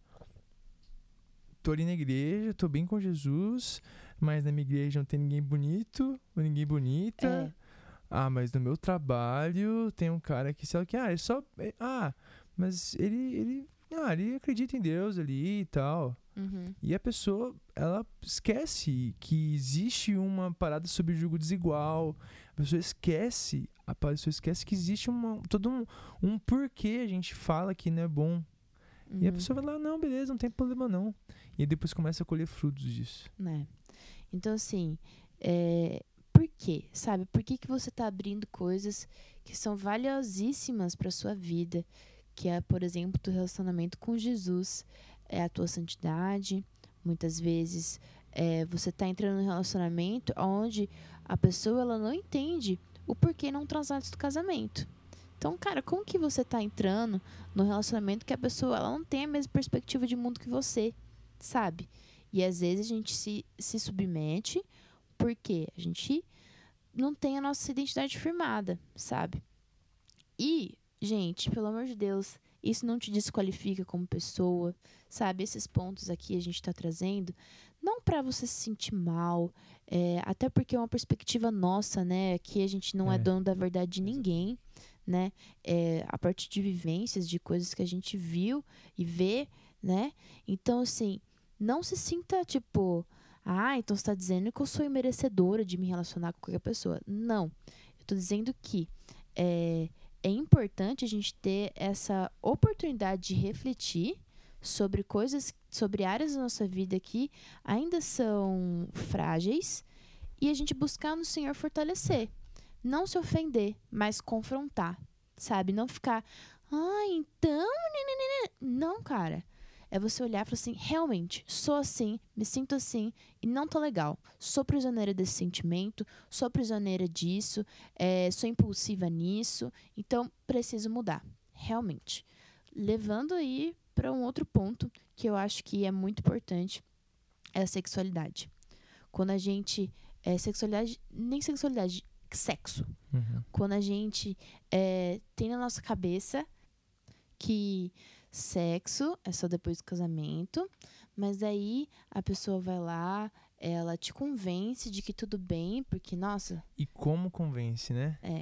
tô ali na igreja, tô bem com Jesus, mas na minha igreja não tem ninguém bonito ou ninguém bonita. É. Ah, mas no meu trabalho tem um cara que, sei lá, que, ah, é só. é- ah, mas ele, ele Ah, ele acredita em Deus ali e tal. Uhum. E a pessoa, ela esquece que existe uma parada sobre julgo desigual. A pessoa esquece, a pessoa esquece que existe uma, todo um, um porquê a gente fala que não é bom. Uhum. E a pessoa vai lá, não, beleza, não tem problema não. E aí depois começa a colher frutos disso. Né? Então, assim, é, por quê? Sabe? Por que, que você tá abrindo coisas que são valiosíssimas pra sua vida? Que é, por exemplo, o relacionamento com Jesus, é a tua santidade. Muitas vezes é, você tá entrando num relacionamento onde a pessoa ela não entende o porquê não transar antes do casamento. Então, cara, como que você tá entrando no relacionamento que a pessoa ela não tem a mesma perspectiva de mundo que você, sabe? E às vezes a gente se, se submete porque a gente não tem a nossa identidade firmada, sabe? E, gente, pelo amor de Deus, isso não te desqualifica como pessoa, sabe? Esses pontos aqui a gente tá trazendo, não pra você se sentir mal, é, até porque é uma perspectiva nossa, né? Aqui a gente não é, É. dono da verdade de ninguém, né? É, a partir de vivências, de coisas que a gente viu e vê, né? Então, assim, não se sinta, tipo, ah, então você tá dizendo que eu sou merecedora de me relacionar com qualquer pessoa. Não. Eu tô dizendo que é, é importante a gente ter essa oportunidade de refletir sobre coisas, sobre áreas da nossa vida que ainda são frágeis e a gente buscar no Senhor fortalecer. Não se ofender, mas confrontar, sabe? Não ficar, ah, então... Não, cara. É você olhar e falar assim, realmente, sou assim, me sinto assim e não tô legal. Sou prisioneira desse sentimento, sou prisioneira disso, é, sou impulsiva nisso, então preciso mudar, realmente. Levando aí para um outro ponto que eu acho que é muito importante, é a sexualidade. Quando a gente... É, sexualidade, nem sexualidade, sexo. Uhum. Quando a gente é, tem na nossa cabeça que sexo é só depois do casamento, mas aí a pessoa vai lá, ela te convence de que tudo bem, porque, nossa, E como convence, né? é.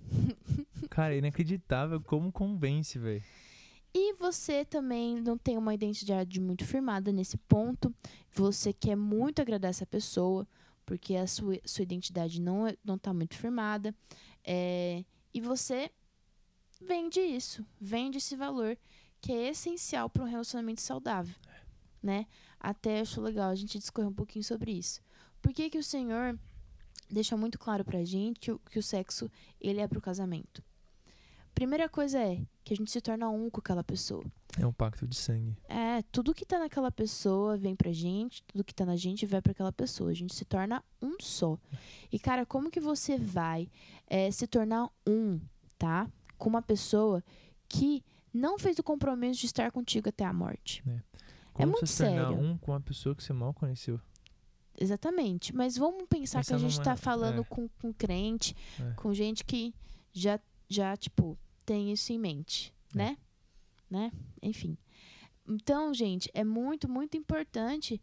Cara, é inacreditável como convence, velho. E você também não tem uma identidade muito firmada nesse ponto, você quer muito agradar essa pessoa, porque a sua, sua identidade não, é, não tá muito firmada, é, e você vende isso, vende esse valor que é essencial para um relacionamento saudável, né? Até acho legal a gente discorrer um pouquinho sobre isso. Por que que o Senhor deixa muito claro pra gente que o, que o sexo ele é pro casamento? Primeira coisa é que a gente se torna um com aquela pessoa. É um pacto de sangue. É, tudo que tá naquela pessoa vem pra gente, tudo que tá na gente vai pra aquela pessoa. A gente se torna um só. E, cara, como que você vai é, se tornar um, tá? Com uma pessoa que não fez o compromisso de estar contigo até a morte. É. É Como muito você se tornar sério. um com uma pessoa que você mal conheceu? Exatamente. Mas vamos pensar Pensar que a gente numa- tá falando é. com, com crente, É. com gente que já, já, tipo, tem isso em mente, É. né? Né? Enfim. Então, gente, é muito, muito importante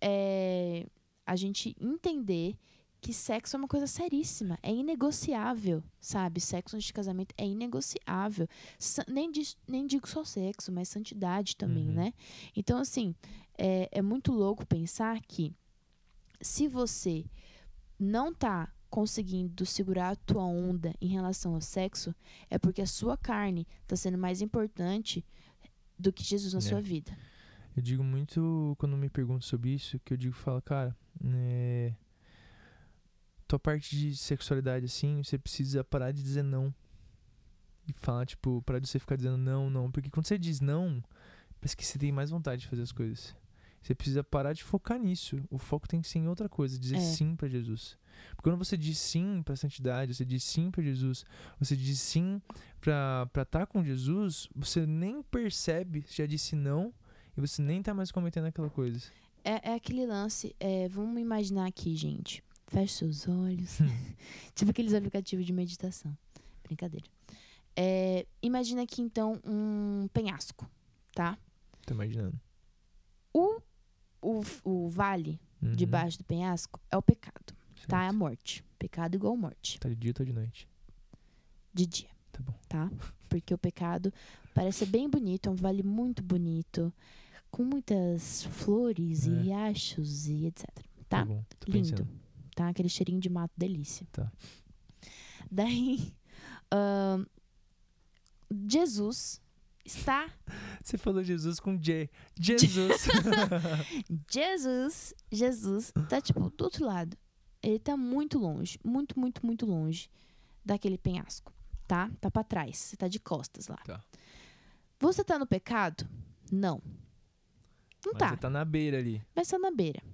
é, a gente entender que sexo é uma coisa seríssima, é inegociável, sabe? Sexo antes de casamento é inegociável. Sa- nem, diz- nem digo só sexo, mas santidade também, Uhum. né? Então, assim, é, é muito louco pensar que se você não tá conseguindo segurar a tua onda em relação ao sexo, é porque a sua carne tá sendo mais importante do que Jesus na É. sua vida. Eu digo muito, quando me perguntam sobre isso, que eu digo, falo, cara, é, tua parte de sexualidade, assim, você precisa parar de dizer não. E falar, tipo, parar de você ficar dizendo não, não. Porque quando você diz não, parece que você tem mais vontade de fazer as coisas. Você precisa parar de focar nisso. O foco tem que ser em outra coisa, dizer É. sim pra Jesus. Porque quando você diz sim pra santidade, você diz sim pra Jesus, você diz sim pra estar tá com Jesus, você nem percebe, já disse não, e você nem tá mais cometendo aquela coisa. É, é aquele lance, é, vamos imaginar aqui, gente. Feche seus olhos. Hum. Tipo aqueles aplicativos de meditação. Brincadeira. É, imagina aqui, então, um penhasco, tá? Tô imaginando. O, o, o vale Uhum. debaixo do penhasco é o pecado, Certo. tá? É a morte. Pecado igual morte. Tá de dia ou tá de noite? De dia. Tá bom. tá? Porque o pecado parece ser bem bonito, é um vale muito bonito, com muitas flores É. e riachos e etcétera. Tá Tá? bom, tô Lindo. pensando. Tá? Aquele cheirinho de mato, delícia. Tá. Daí, ahn, Jesus está... Você falou Jesus com J. Jesus. Jesus, Jesus tá, tipo, do outro lado. Ele tá muito longe, muito, muito, muito longe daquele penhasco, tá? Tá pra trás, você tá de costas lá. Tá. Você tá no pecado? Não. Não Mas tá, você tá na beira ali. vai ser na beira.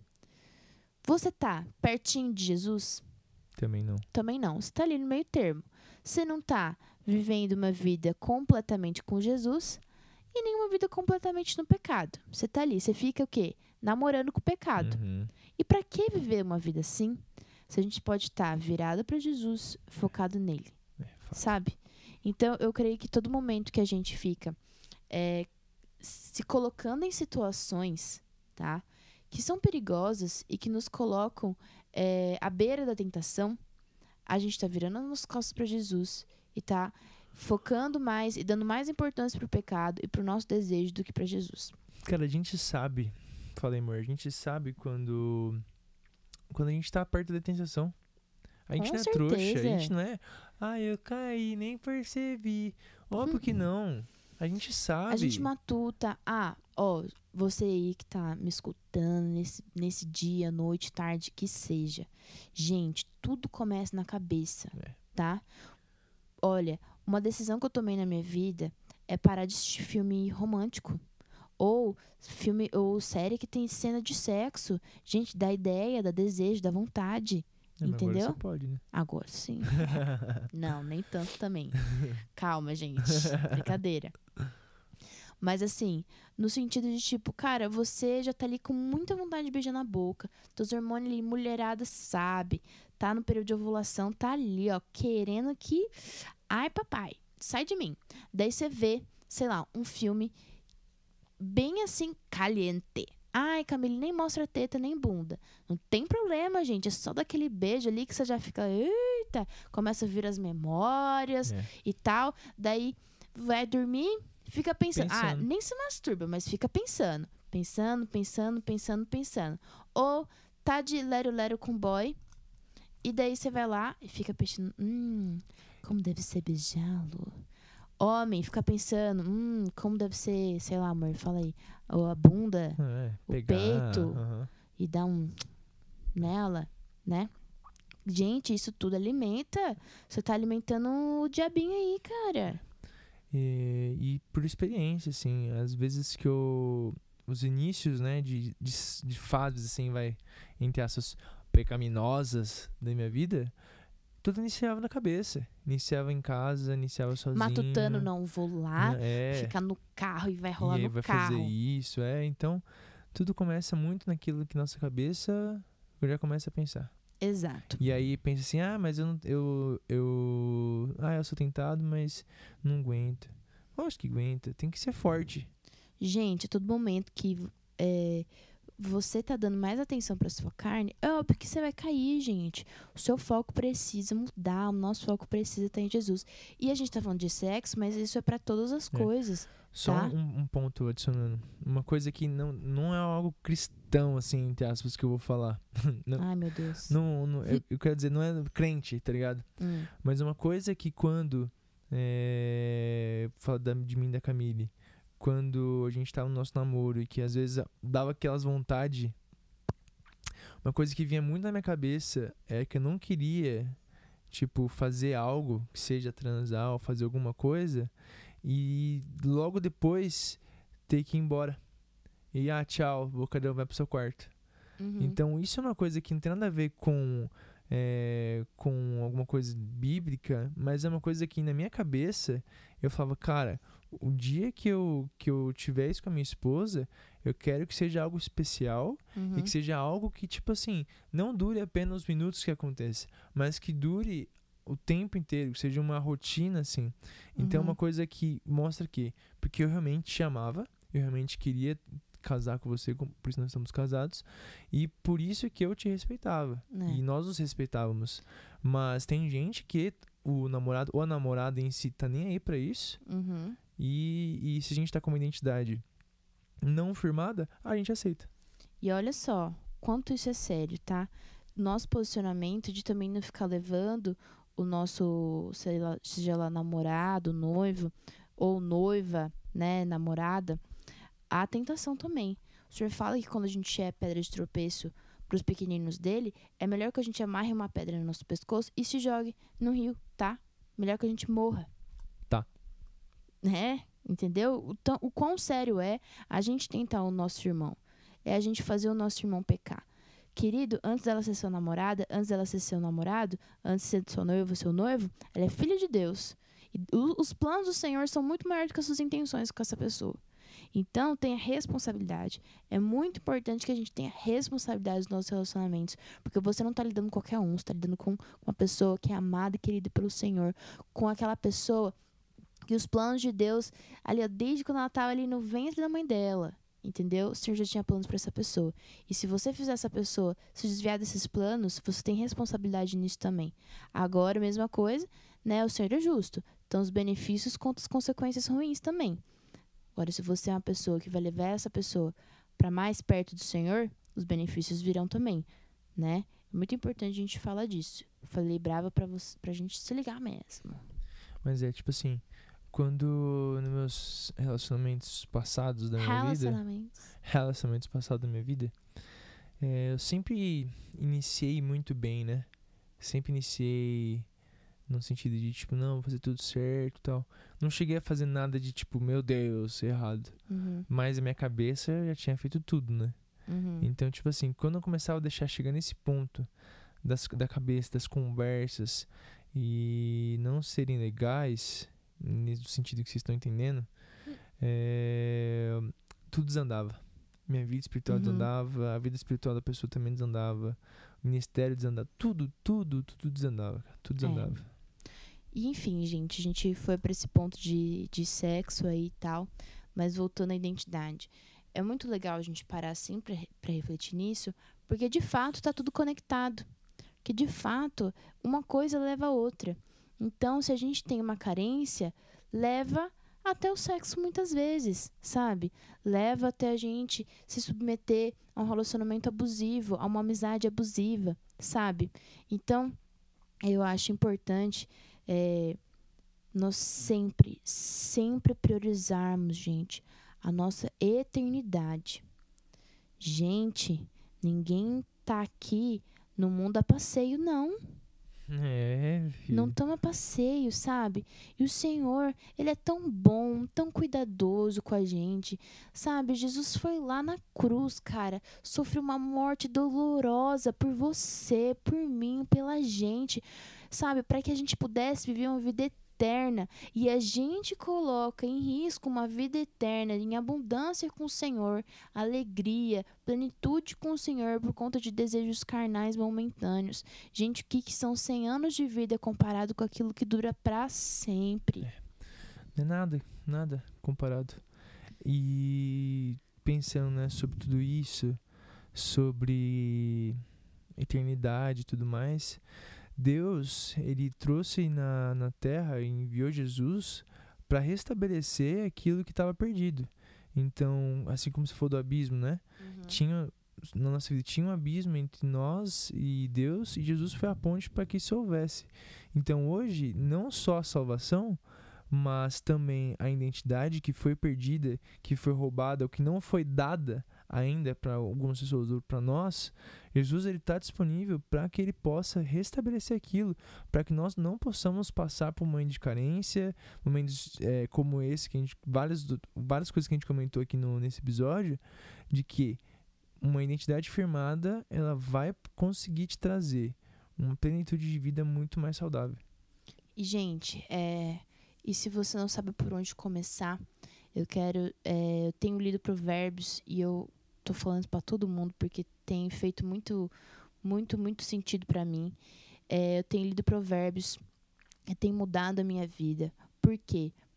Você tá pertinho de Jesus? Também não. Também não. Você tá ali no meio termo. Você não tá vivendo uma vida completamente com Jesus e nenhuma vida completamente no pecado. Você tá ali, você fica o quê? Namorando com o pecado. Uhum. E pra que viver uma vida assim, se a gente pode estar virado pra Jesus, focado nele, É, fato. sabe? Então, eu creio que todo momento que a gente fica é, se colocando em situações, tá? Que são perigosas e que nos colocam é, à beira da tentação, a gente tá virando as costas pra Jesus e tá focando mais e dando mais importância pro pecado e pro nosso desejo do que pra Jesus. Cara, a gente sabe, falei amor, a gente sabe quando quando a gente tá perto da tentação. A gente Com não é trouxa, a certeza. gente não é, ah, eu caí, nem percebi. Óbvio que não. A gente sabe. A gente matuta. Ah, ó, você aí que tá me escutando nesse, nesse dia, noite, tarde, que seja. Gente, tudo começa na cabeça, É. tá? Olha, uma decisão que eu tomei na minha vida é parar de assistir filme romântico. Ou filme ou série que tem cena de sexo. Gente, dá ideia, dá desejo, dá vontade. É, mas entendeu? Agora você pode, né? Agora sim. Não, nem tanto também. Calma, gente. Brincadeira. Mas assim, no sentido de tipo, cara, você já tá ali com muita vontade de beijar na boca. Teus hormônios ali, mulherada sabe. Tá no período de ovulação, tá ali, ó, querendo que... Ai, papai, sai de mim. Daí você vê, sei lá, um filme bem assim, caliente. Ai, Camille, nem mostra teta, nem bunda. Não tem problema, gente. É só daquele beijo ali que você já fica... Eita! Começa a vir as memórias É. e tal. Daí vai dormir, fica pensando. Ah, Pensando. nem se masturba, mas fica pensando. Pensando, pensando, pensando, pensando. Ou tá de lero-lero com boy. E daí você vai lá e fica pensando... Hum, como deve ser beijá-lo? Homem, fica pensando... Hum, como deve ser... Sei lá, amor, fala aí. Ou a bunda... É, O pegar, peito. aham. e dar um nela, né? Gente, isso tudo alimenta. Você tá alimentando o diabinho aí, cara. E, e por experiência, assim, às vezes que eu... Os inícios, né, de, de, de fases, assim, vai... Entre essas pecaminosas da minha vida... Tudo iniciava na cabeça. Iniciava em casa, iniciava sozinho. Matutando, não, vou lá, né? É. ficar no carro e vai E rolar aí no vai carro. fazer isso, é. Então, tudo começa muito naquilo que nossa cabeça já começa a pensar. Exato. E aí pensa assim, ah, mas eu não, eu, eu, ah, eu sou tentado, mas não aguento. Acho que aguenta, tem que ser forte. Gente, a todo momento que é, você tá dando mais atenção pra sua carne, é óbvio que você vai cair, gente. O seu foco precisa mudar, o nosso foco precisa estar em Jesus. E a gente tá falando de sexo, mas isso é pra todas as É. coisas. Só Tá. um, um ponto adicionando. Uma coisa que não, não é algo cristão, assim, entre aspas, que eu vou falar. não, Ai, meu Deus. não, não- eu, eu quero dizer, não é crente, tá ligado? Hum. Mas uma coisa que quando... É, falo da, de mim e da Camille. Quando a gente tava no nosso namoro e que às vezes dava aquelas vontades... Uma coisa que vinha muito na minha cabeça é que eu não queria, tipo, fazer algo, que seja transar ou fazer alguma coisa, e logo depois ter que ir embora. E, ah, tchau, vou, cadê, vai pro seu quarto. Uhum. Então, isso é uma coisa que não tem nada a ver com, é, com alguma coisa bíblica, mas é uma coisa que na minha cabeça eu falava, cara, o dia que eu, que eu tiver isso com a minha esposa, eu quero que seja algo especial Uhum. e que seja algo que, tipo assim, não dure apenas os minutos que aconteça, mas que dure o tempo inteiro, que seja uma rotina, assim. Então, é Uhum. uma coisa que mostra que, porque eu realmente te amava, eu realmente queria casar com você, com- por isso nós estamos casados, e por isso que eu te respeitava, É. e nós nos respeitávamos. Mas tem gente que o namorado ou a namorada em si tá nem aí pra isso. Uhum. E, e se a gente tá com uma identidade não firmada, a gente aceita. E olha só, quanto isso é sério, tá? Nosso posicionamento de também não ficar levando o nosso, sei lá, seja lá namorado, noivo, ou noiva, né, namorada, à tentação também. O senhor fala que quando a gente é pedra de tropeço pros pequeninos dele, é melhor que a gente amarre uma pedra no nosso pescoço e se jogue no rio, tá? Melhor que a gente morra. Tá. Né? Entendeu? O, tão, o quão sério é a gente tentar o nosso irmão. É a gente fazer o nosso irmão pecar. Querido, antes dela ser sua namorada, antes dela ser seu namorado, antes de ser seu noivo, seu noivo, ela é filha de Deus. E o, os planos do Senhor são muito maiores do que as suas intenções com essa pessoa. Então, tenha responsabilidade. É muito importante que a gente tenha responsabilidade nos nossos relacionamentos. Porque você não está lidando com qualquer um. Você está lidando com uma pessoa que é amada e querida pelo Senhor. Com aquela pessoa que os planos de Deus, ali, ó, desde quando ela estava ali no ventre da mãe dela, entendeu? O Senhor já tinha planos para essa pessoa. E se você fizer essa pessoa se desviar desses planos, você tem responsabilidade nisso também. Agora, mesma coisa, né? O Senhor é justo. Então, os benefícios contra as consequências ruins também. Agora, se você é uma pessoa que vai levar essa pessoa para mais perto do Senhor, os benefícios virão também, né? É muito importante a gente falar disso. Eu falei brava pra, você, pra gente se ligar mesmo. Mas é tipo assim, quando nos meus relacionamentos passados da minha vida, Relacionamentos. relacionamentos passados da minha vida, é, eu sempre iniciei muito bem, né? Sempre iniciei no sentido de, tipo, não, vou fazer tudo certo e tal. Não cheguei a fazer nada de, tipo, meu Deus, errado. Uhum. Mas a minha cabeça já tinha feito tudo, né? Uhum. Então, tipo assim, quando eu começava a deixar chegar nesse ponto das, da cabeça, das conversas e não serem legais, no sentido que vocês estão entendendo, é, tudo desandava. Minha vida espiritual Uhum. desandava, a vida espiritual da pessoa também desandava, o ministério desandava, tudo, tudo, tudo desandava, cara, tudo desandava. É. E enfim, gente, a gente foi pra esse ponto de, de sexo aí e tal, mas voltando à identidade. É muito legal a gente parar assim pra, pra refletir nisso, porque de fato tá tudo conectado. Que de fato uma coisa leva a outra. Então, se a gente tem uma carência, leva até o sexo muitas vezes, sabe? Leva até a gente se submeter a um relacionamento abusivo, a uma amizade abusiva, sabe? Então, eu acho importante é, nós sempre, sempre priorizarmos, gente, a nossa eternidade. Gente, ninguém tá aqui no mundo a passeio, não. É, filho. Não toma passeio, sabe? E o Senhor, Ele é tão bom, tão cuidadoso com a gente, sabe? Jesus foi lá na cruz, cara, sofreu uma morte dolorosa por você, por mim, pela gente, sabe? Para que a gente pudesse viver uma vida eterna. E a gente coloca em risco uma vida eterna, em abundância com o Senhor, alegria, plenitude com o Senhor por conta de desejos carnais momentâneos. Gente, o que, que são cem anos de vida comparado com aquilo que dura pra sempre? É. Não é nada, nada comparado. E pensando, né, sobre tudo isso, sobre eternidade e tudo mais, Deus, ele trouxe na, na terra e enviou Jesus para restabelecer aquilo que estava perdido. Então, assim como se for do abismo, né? Uhum. Tinha, na nossa vida tinha um abismo entre nós e Deus, e Jesus foi a ponte para que isso houvesse. Então, hoje, não só a salvação, mas também a identidade que foi perdida, que foi roubada, ou que não foi dada ainda para algumas pessoas ou para nós, Jesus ele está disponível para que ele possa restabelecer aquilo, para que nós não possamos passar por um momento de carência, momentos é, como esse, que a gente, várias, várias coisas que a gente comentou aqui no, nesse episódio, de que uma identidade firmada, ela vai conseguir te trazer uma plenitude de vida muito mais saudável. E, gente, é... e se você não sabe por onde começar, eu quero... É... Eu tenho lido Provérbios e eu tô falando pra todo mundo porque tem feito muito, muito, muito sentido pra mim. É... Eu tenho lido Provérbios e tem mudado a minha vida. Por quê?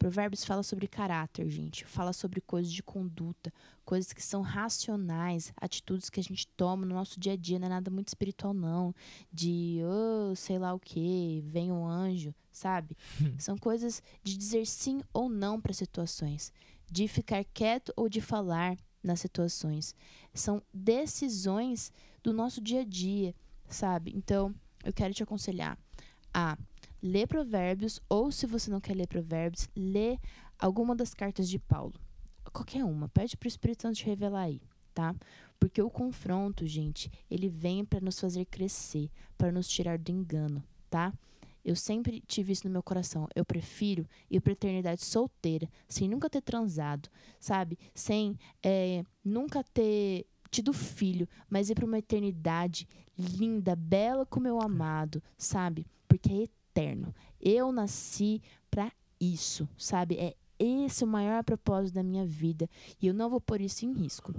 Provérbios fala sobre caráter, gente. Fala sobre coisas de conduta, coisas que são racionais, atitudes que a gente toma no nosso dia a dia. Não é nada muito espiritual, não. De, oh, sei lá o quê, vem um anjo, sabe? São coisas de dizer sim ou não para situações. De ficar quieto ou de falar nas situações. São decisões do nosso dia a dia, sabe? Então, eu quero te aconselhar a ler Provérbios, ou se você não quer ler Provérbios, lê alguma das cartas de Paulo. Qualquer uma. Pede para o Espírito Santo te revelar aí, tá? Porque o confronto, gente, ele vem para nos fazer crescer, para nos tirar do engano, tá? Eu sempre tive isso no meu coração. Eu prefiro ir para a eternidade solteira, sem nunca ter transado, sabe? Sem é, nunca ter tido filho, mas ir para uma eternidade linda, bela com meu amado, sabe? Porque é eterno. Eu nasci para isso, sabe? É esse o maior propósito da minha vida e eu não vou pôr isso em risco.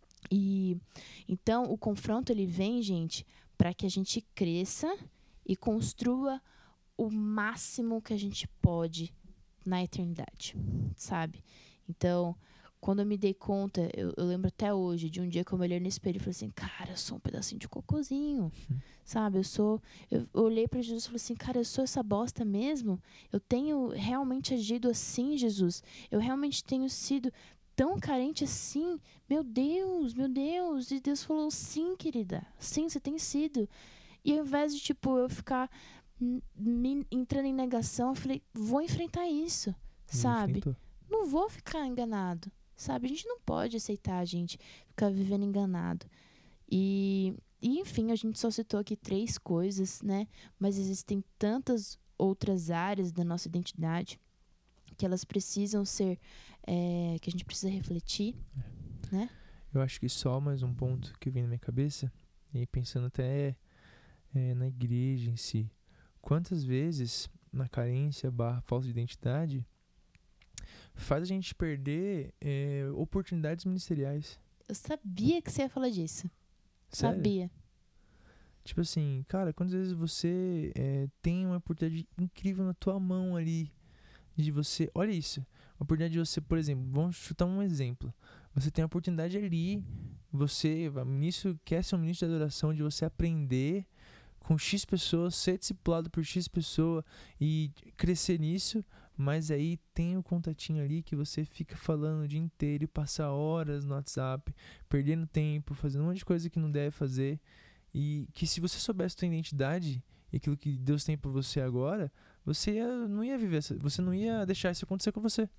E então o confronto ele vem, gente, para que a gente cresça e construa o máximo que a gente pode na eternidade, sabe? Então, quando eu me dei conta, eu, eu lembro até hoje de um dia que eu me olhei no espelho e falei assim, cara, eu sou um pedacinho de cocôzinho, sabe? Eu sou, eu, eu olhei para Jesus e falei assim, cara, eu sou essa bosta mesmo? Eu tenho realmente agido assim, Jesus? Eu realmente tenho sido tão carente assim? Meu Deus, meu Deus! E Deus falou, sim, querida, sim, você tem sido. E ao invés de, tipo, eu ficar me, entrando em negação, eu falei, vou enfrentar isso, sabe? Não vou ficar enganado. Sabe, a gente não pode aceitar a gente ficar vivendo enganado. E, e, enfim, a gente só citou aqui três coisas, né? Mas existem tantas outras áreas da nossa identidade que elas precisam ser, é, que a gente precisa refletir, é. né? Eu acho que só mais um ponto que vem na minha cabeça, e pensando até é, na igreja em si. Quantas vezes, na carência barra falta de identidade, faz a gente perder é, oportunidades ministeriais. Eu sabia que você ia falar disso. Sério? Sabia. Tipo assim, cara, quantas vezes você é, tem uma oportunidade incrível na tua mão ali, de você, olha isso, a oportunidade de você, por exemplo, vamos chutar um exemplo, você tem a oportunidade ali, você, ministro, quer ser um ministro de adoração, de você aprender com X pessoas, ser discipulado por X pessoa e crescer nisso, mas aí tem o contatinho ali que você fica falando o dia inteiro e passa horas no WhatsApp, perdendo tempo, fazendo um monte de coisa que não deve fazer, e que se você soubesse a tua identidade e aquilo que Deus tem pra você agora, você ia, não ia viver, você não ia deixar isso acontecer com você.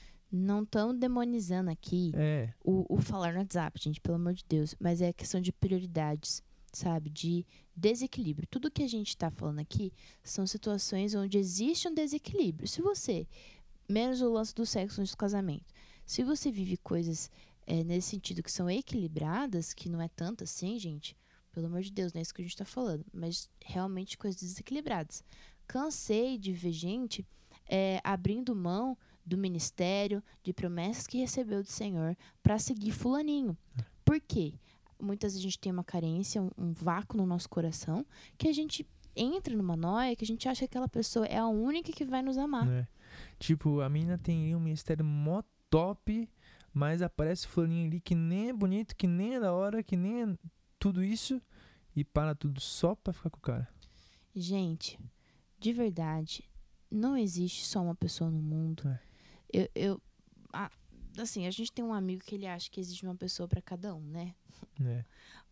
Não estão demonizando aqui é. o, o falar no WhatsApp, gente, pelo amor de Deus, mas é questão de prioridades, sabe, de desequilíbrio. Tudo que a gente está falando aqui são situações onde existe um desequilíbrio. Se você, menos o lance do sexo antes do casamento, se você vive coisas é, nesse sentido que são equilibradas, que não é tanto assim, gente, pelo amor de Deus, não é isso que a gente está falando, mas realmente coisas desequilibradas. Cansei de ver gente é, abrindo mão do ministério, de promessas que recebeu do Senhor para seguir fulaninho. Por quê? Muitas vezes a gente tem uma carência, um, um vácuo no nosso coração, que a gente entra numa noia, que a gente acha que aquela pessoa é a única que vai nos amar. É. Tipo, a menina tem um ministério mó top, mas aparece fulaninho ali que nem é bonito, que nem é da hora, que nem é tudo isso, e para tudo só pra ficar com o cara. Gente, de verdade, não existe só uma pessoa no mundo. É. Eu, eu a, assim, a gente tem um amigo que ele acha que existe uma pessoa pra cada um, né? É.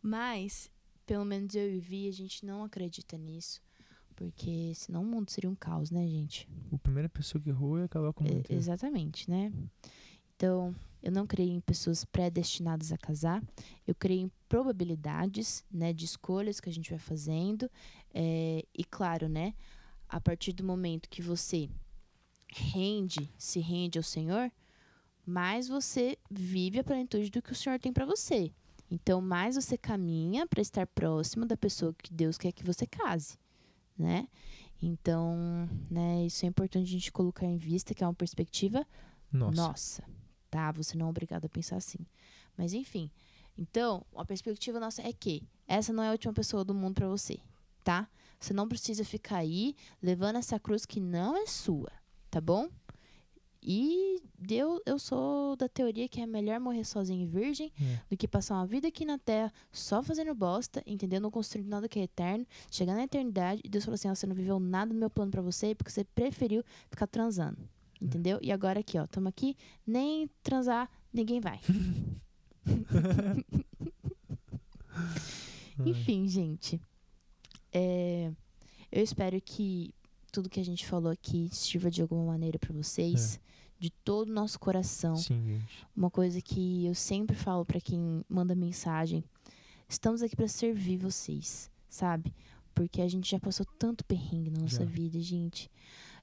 Mas, pelo menos eu e o Vi, a gente não acredita nisso. Porque senão o mundo seria um caos, né, gente? A primeira pessoa que errou ia acabar com o mundo. É, exatamente, né? Então, eu não creio em pessoas predestinadas a casar. Eu creio em probabilidades, né, de escolhas que a gente vai fazendo. É, e claro, né, a partir do momento que você rende, se rende ao Senhor, mais você vive a plenitude do que o Senhor tem para você. Então, mais você caminha para estar próximo da pessoa que Deus quer que você case, né? Então, né, isso é importante a gente colocar em vista, que é uma perspectiva nossa. nossa, tá? Você não é obrigado a pensar assim. Mas, enfim. Então, a perspectiva nossa é que essa não é a última pessoa do mundo para você, tá? Você não precisa ficar aí levando essa cruz que não é sua, tá bom? E Deus, eu sou da teoria que é melhor morrer sozinho e virgem É. do que passar uma vida aqui na Terra só fazendo bosta, entendeu? Não construindo nada que é eterno, chegar na eternidade e Deus falou assim, ó, você não viveu nada do meu plano pra você porque você preferiu ficar transando, entendeu? E agora aqui, ó, tamo aqui, nem transar, ninguém vai. Enfim, gente, é, eu espero que tudo que a gente falou aqui sirva de alguma maneira pra vocês, de todo o nosso coração. Sim, gente. Uma coisa que eu sempre falo pra quem manda mensagem, estamos aqui pra servir vocês, sabe? Porque a gente já passou tanto perrengue na nossa Já. vida, gente.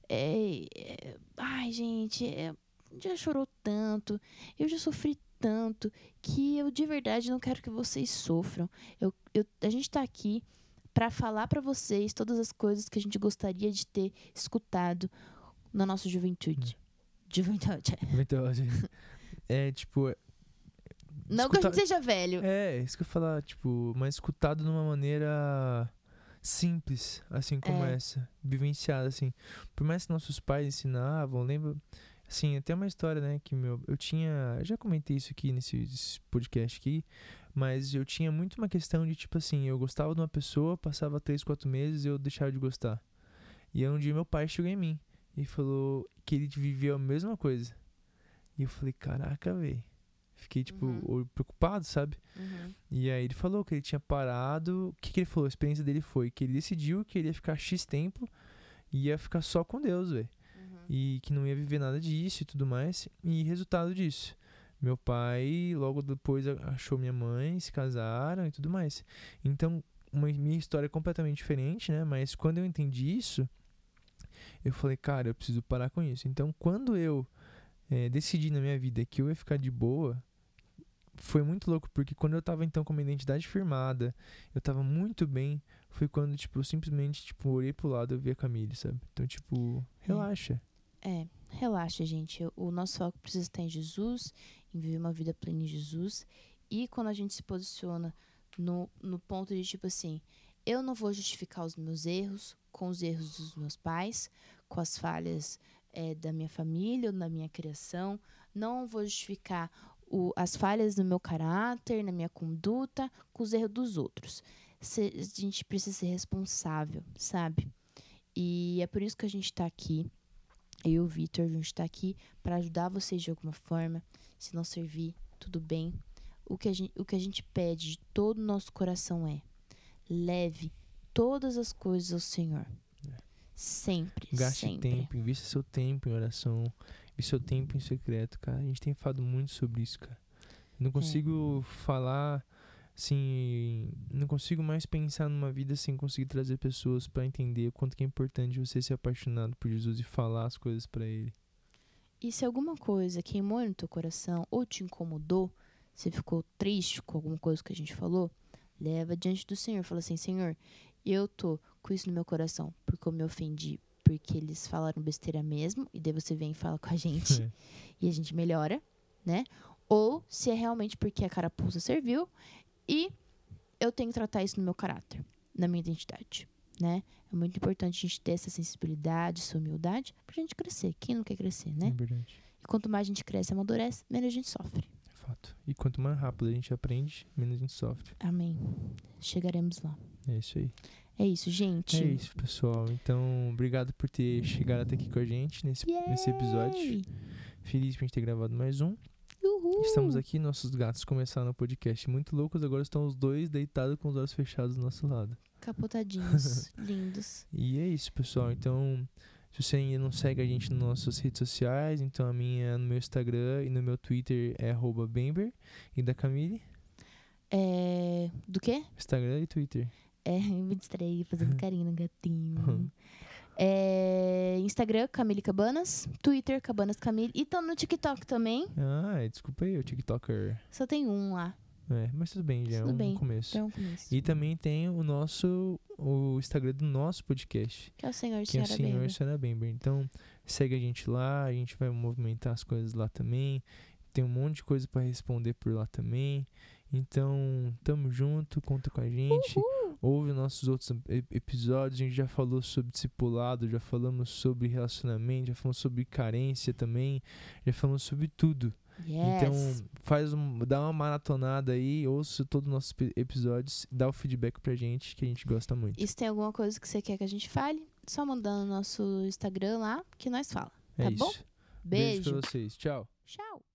É, é, ai, gente, é, já chorou tanto, eu já sofri tanto, que eu de verdade não quero que vocês sofram. Eu, eu, a gente tá aqui pra falar pra vocês todas as coisas que a gente gostaria de ter escutado na nossa juventude. Juventude. Verdade. É, tipo... Não que a escutar- gente seja velho. É, isso que eu ia falar, tipo, mas escutado de uma maneira simples, assim como É. essa, vivenciada, assim. Por mais que nossos pais ensinavam, lembra, assim, até uma história, né, que meu, eu tinha, eu já comentei isso aqui nesse, nesse podcast aqui, mas eu tinha muito uma questão de, tipo assim, eu gostava de uma pessoa, passava três, quatro meses e eu deixava de gostar. E aí um dia meu pai chegou em mim e falou que ele vivia a mesma coisa. E eu falei, caraca, velho. Fiquei, tipo, Uhum. preocupado, sabe? Uhum. E aí ele falou que ele tinha parado. O que, que ele falou? A experiência dele foi que ele decidiu que ele ia ficar X tempo e ia ficar só com Deus, velho. Uhum. E que não ia viver nada disso e tudo mais. E resultado disso. Meu pai, logo depois, a- achou minha mãe, se casaram e tudo mais. Então, uma minha história é completamente diferente, né? Mas quando eu entendi isso, eu falei, cara, eu preciso parar com isso. Então, quando eu eh, decidi na minha vida que eu ia ficar de boa, foi muito louco, porque quando eu tava então com uma identidade firmada, eu tava muito bem, foi quando, tipo, eu simplesmente, tipo, olhei pro lado e eu vi a Camille, sabe? Então, tipo, relaxa. É, relaxa, gente. O nosso foco precisa estar em Jesus, em viver uma vida plena em Jesus. E quando a gente se posiciona no, no ponto de, tipo assim, eu não vou justificar os meus erros com os erros dos meus pais, com as falhas é, da minha família ou da minha criação. Não vou justificar o, as falhas do meu caráter, na minha conduta, com os erros dos outros. Se- a gente precisa ser responsável, sabe? E é por isso que a gente tá aqui. Eu e o Vitor, a gente tá aqui para ajudar vocês de alguma forma. Se não servir, tudo bem. O que a gente, o que a gente pede de todo o nosso coração é: leve todas as coisas ao Senhor. Sempre, Gaste sempre. tempo, invista seu tempo em oração, invista seu tempo em secreto, cara. A gente tem falado muito sobre isso, cara. Não consigo falar, assim, não consigo mais pensar numa vida sem conseguir trazer pessoas pra entender o quanto que é importante você ser apaixonado por Jesus e falar as coisas pra Ele. E se alguma coisa queimou no teu coração ou te incomodou, você ficou triste com alguma coisa que a gente falou, leva diante do Senhor. Fala assim: Senhor, eu tô com isso no meu coração porque eu me ofendi, porque eles falaram besteira mesmo, e daí você vem e fala com a gente É. e a gente melhora, né? Ou se é realmente porque a carapuça serviu e eu tenho que tratar isso no meu caráter, na minha identidade, né? É muito importante a gente ter essa sensibilidade, essa humildade, pra gente crescer. Quem não quer crescer, É né? verdade. E quanto mais a gente cresce e amadurece, menos a gente sofre. É fato. E quanto mais rápido a gente aprende, menos a gente sofre. Amém. Chegaremos lá. É isso aí. É isso, gente. É isso, pessoal. Então, obrigado por ter chegado até aqui com a gente nesse, nesse episódio. Yay! Feliz por a gente ter gravado mais um. Uhul! Estamos aqui, nossos gatos começaram o podcast muito loucos. Agora estão os dois deitados com os olhos fechados do nosso lado. Capotadinhos. Lindos. E é isso, pessoal. Então, se você ainda não segue a gente nas nossas redes sociais, então a minha no meu Instagram e no meu Twitter é arroba Bember. E da Camille, É... Do quê? Instagram e Twitter. É, me distraí fazendo carinho no gatinho. É, Instagram, Camille Cabanas. Twitter, Cabanas Camille. E tô no TikTok também. Ah, desculpa aí, o TikToker. Só tem um lá. É, mas tudo bem, já Tudo é um bem. começo. Então, começo. E também tem o nosso, o Instagram do nosso podcast, Que é o Senhor e que é o Senhora Senhor e Bember. Senhora Bember. Então, segue a gente lá, a gente vai movimentar as coisas lá também. Tem um monte de coisa pra responder por lá também. Então, tamo junto, conta com a gente. Uhul! ouve nossos outros ep- episódios. A gente já falou sobre discipulado, já falamos sobre relacionamento, já falamos sobre carência também, já falamos sobre tudo. Yes. Então, faz um, dá uma maratonada aí, ouça todos os nossos pe- episódios, dá o feedback pra gente, que a gente gosta muito. E se tem alguma coisa que você quer que a gente fale, só mandar no nosso Instagram lá, que nós fala. É Tá isso. bom? Beijo Beijo. pra vocês. Tchau. Tchau.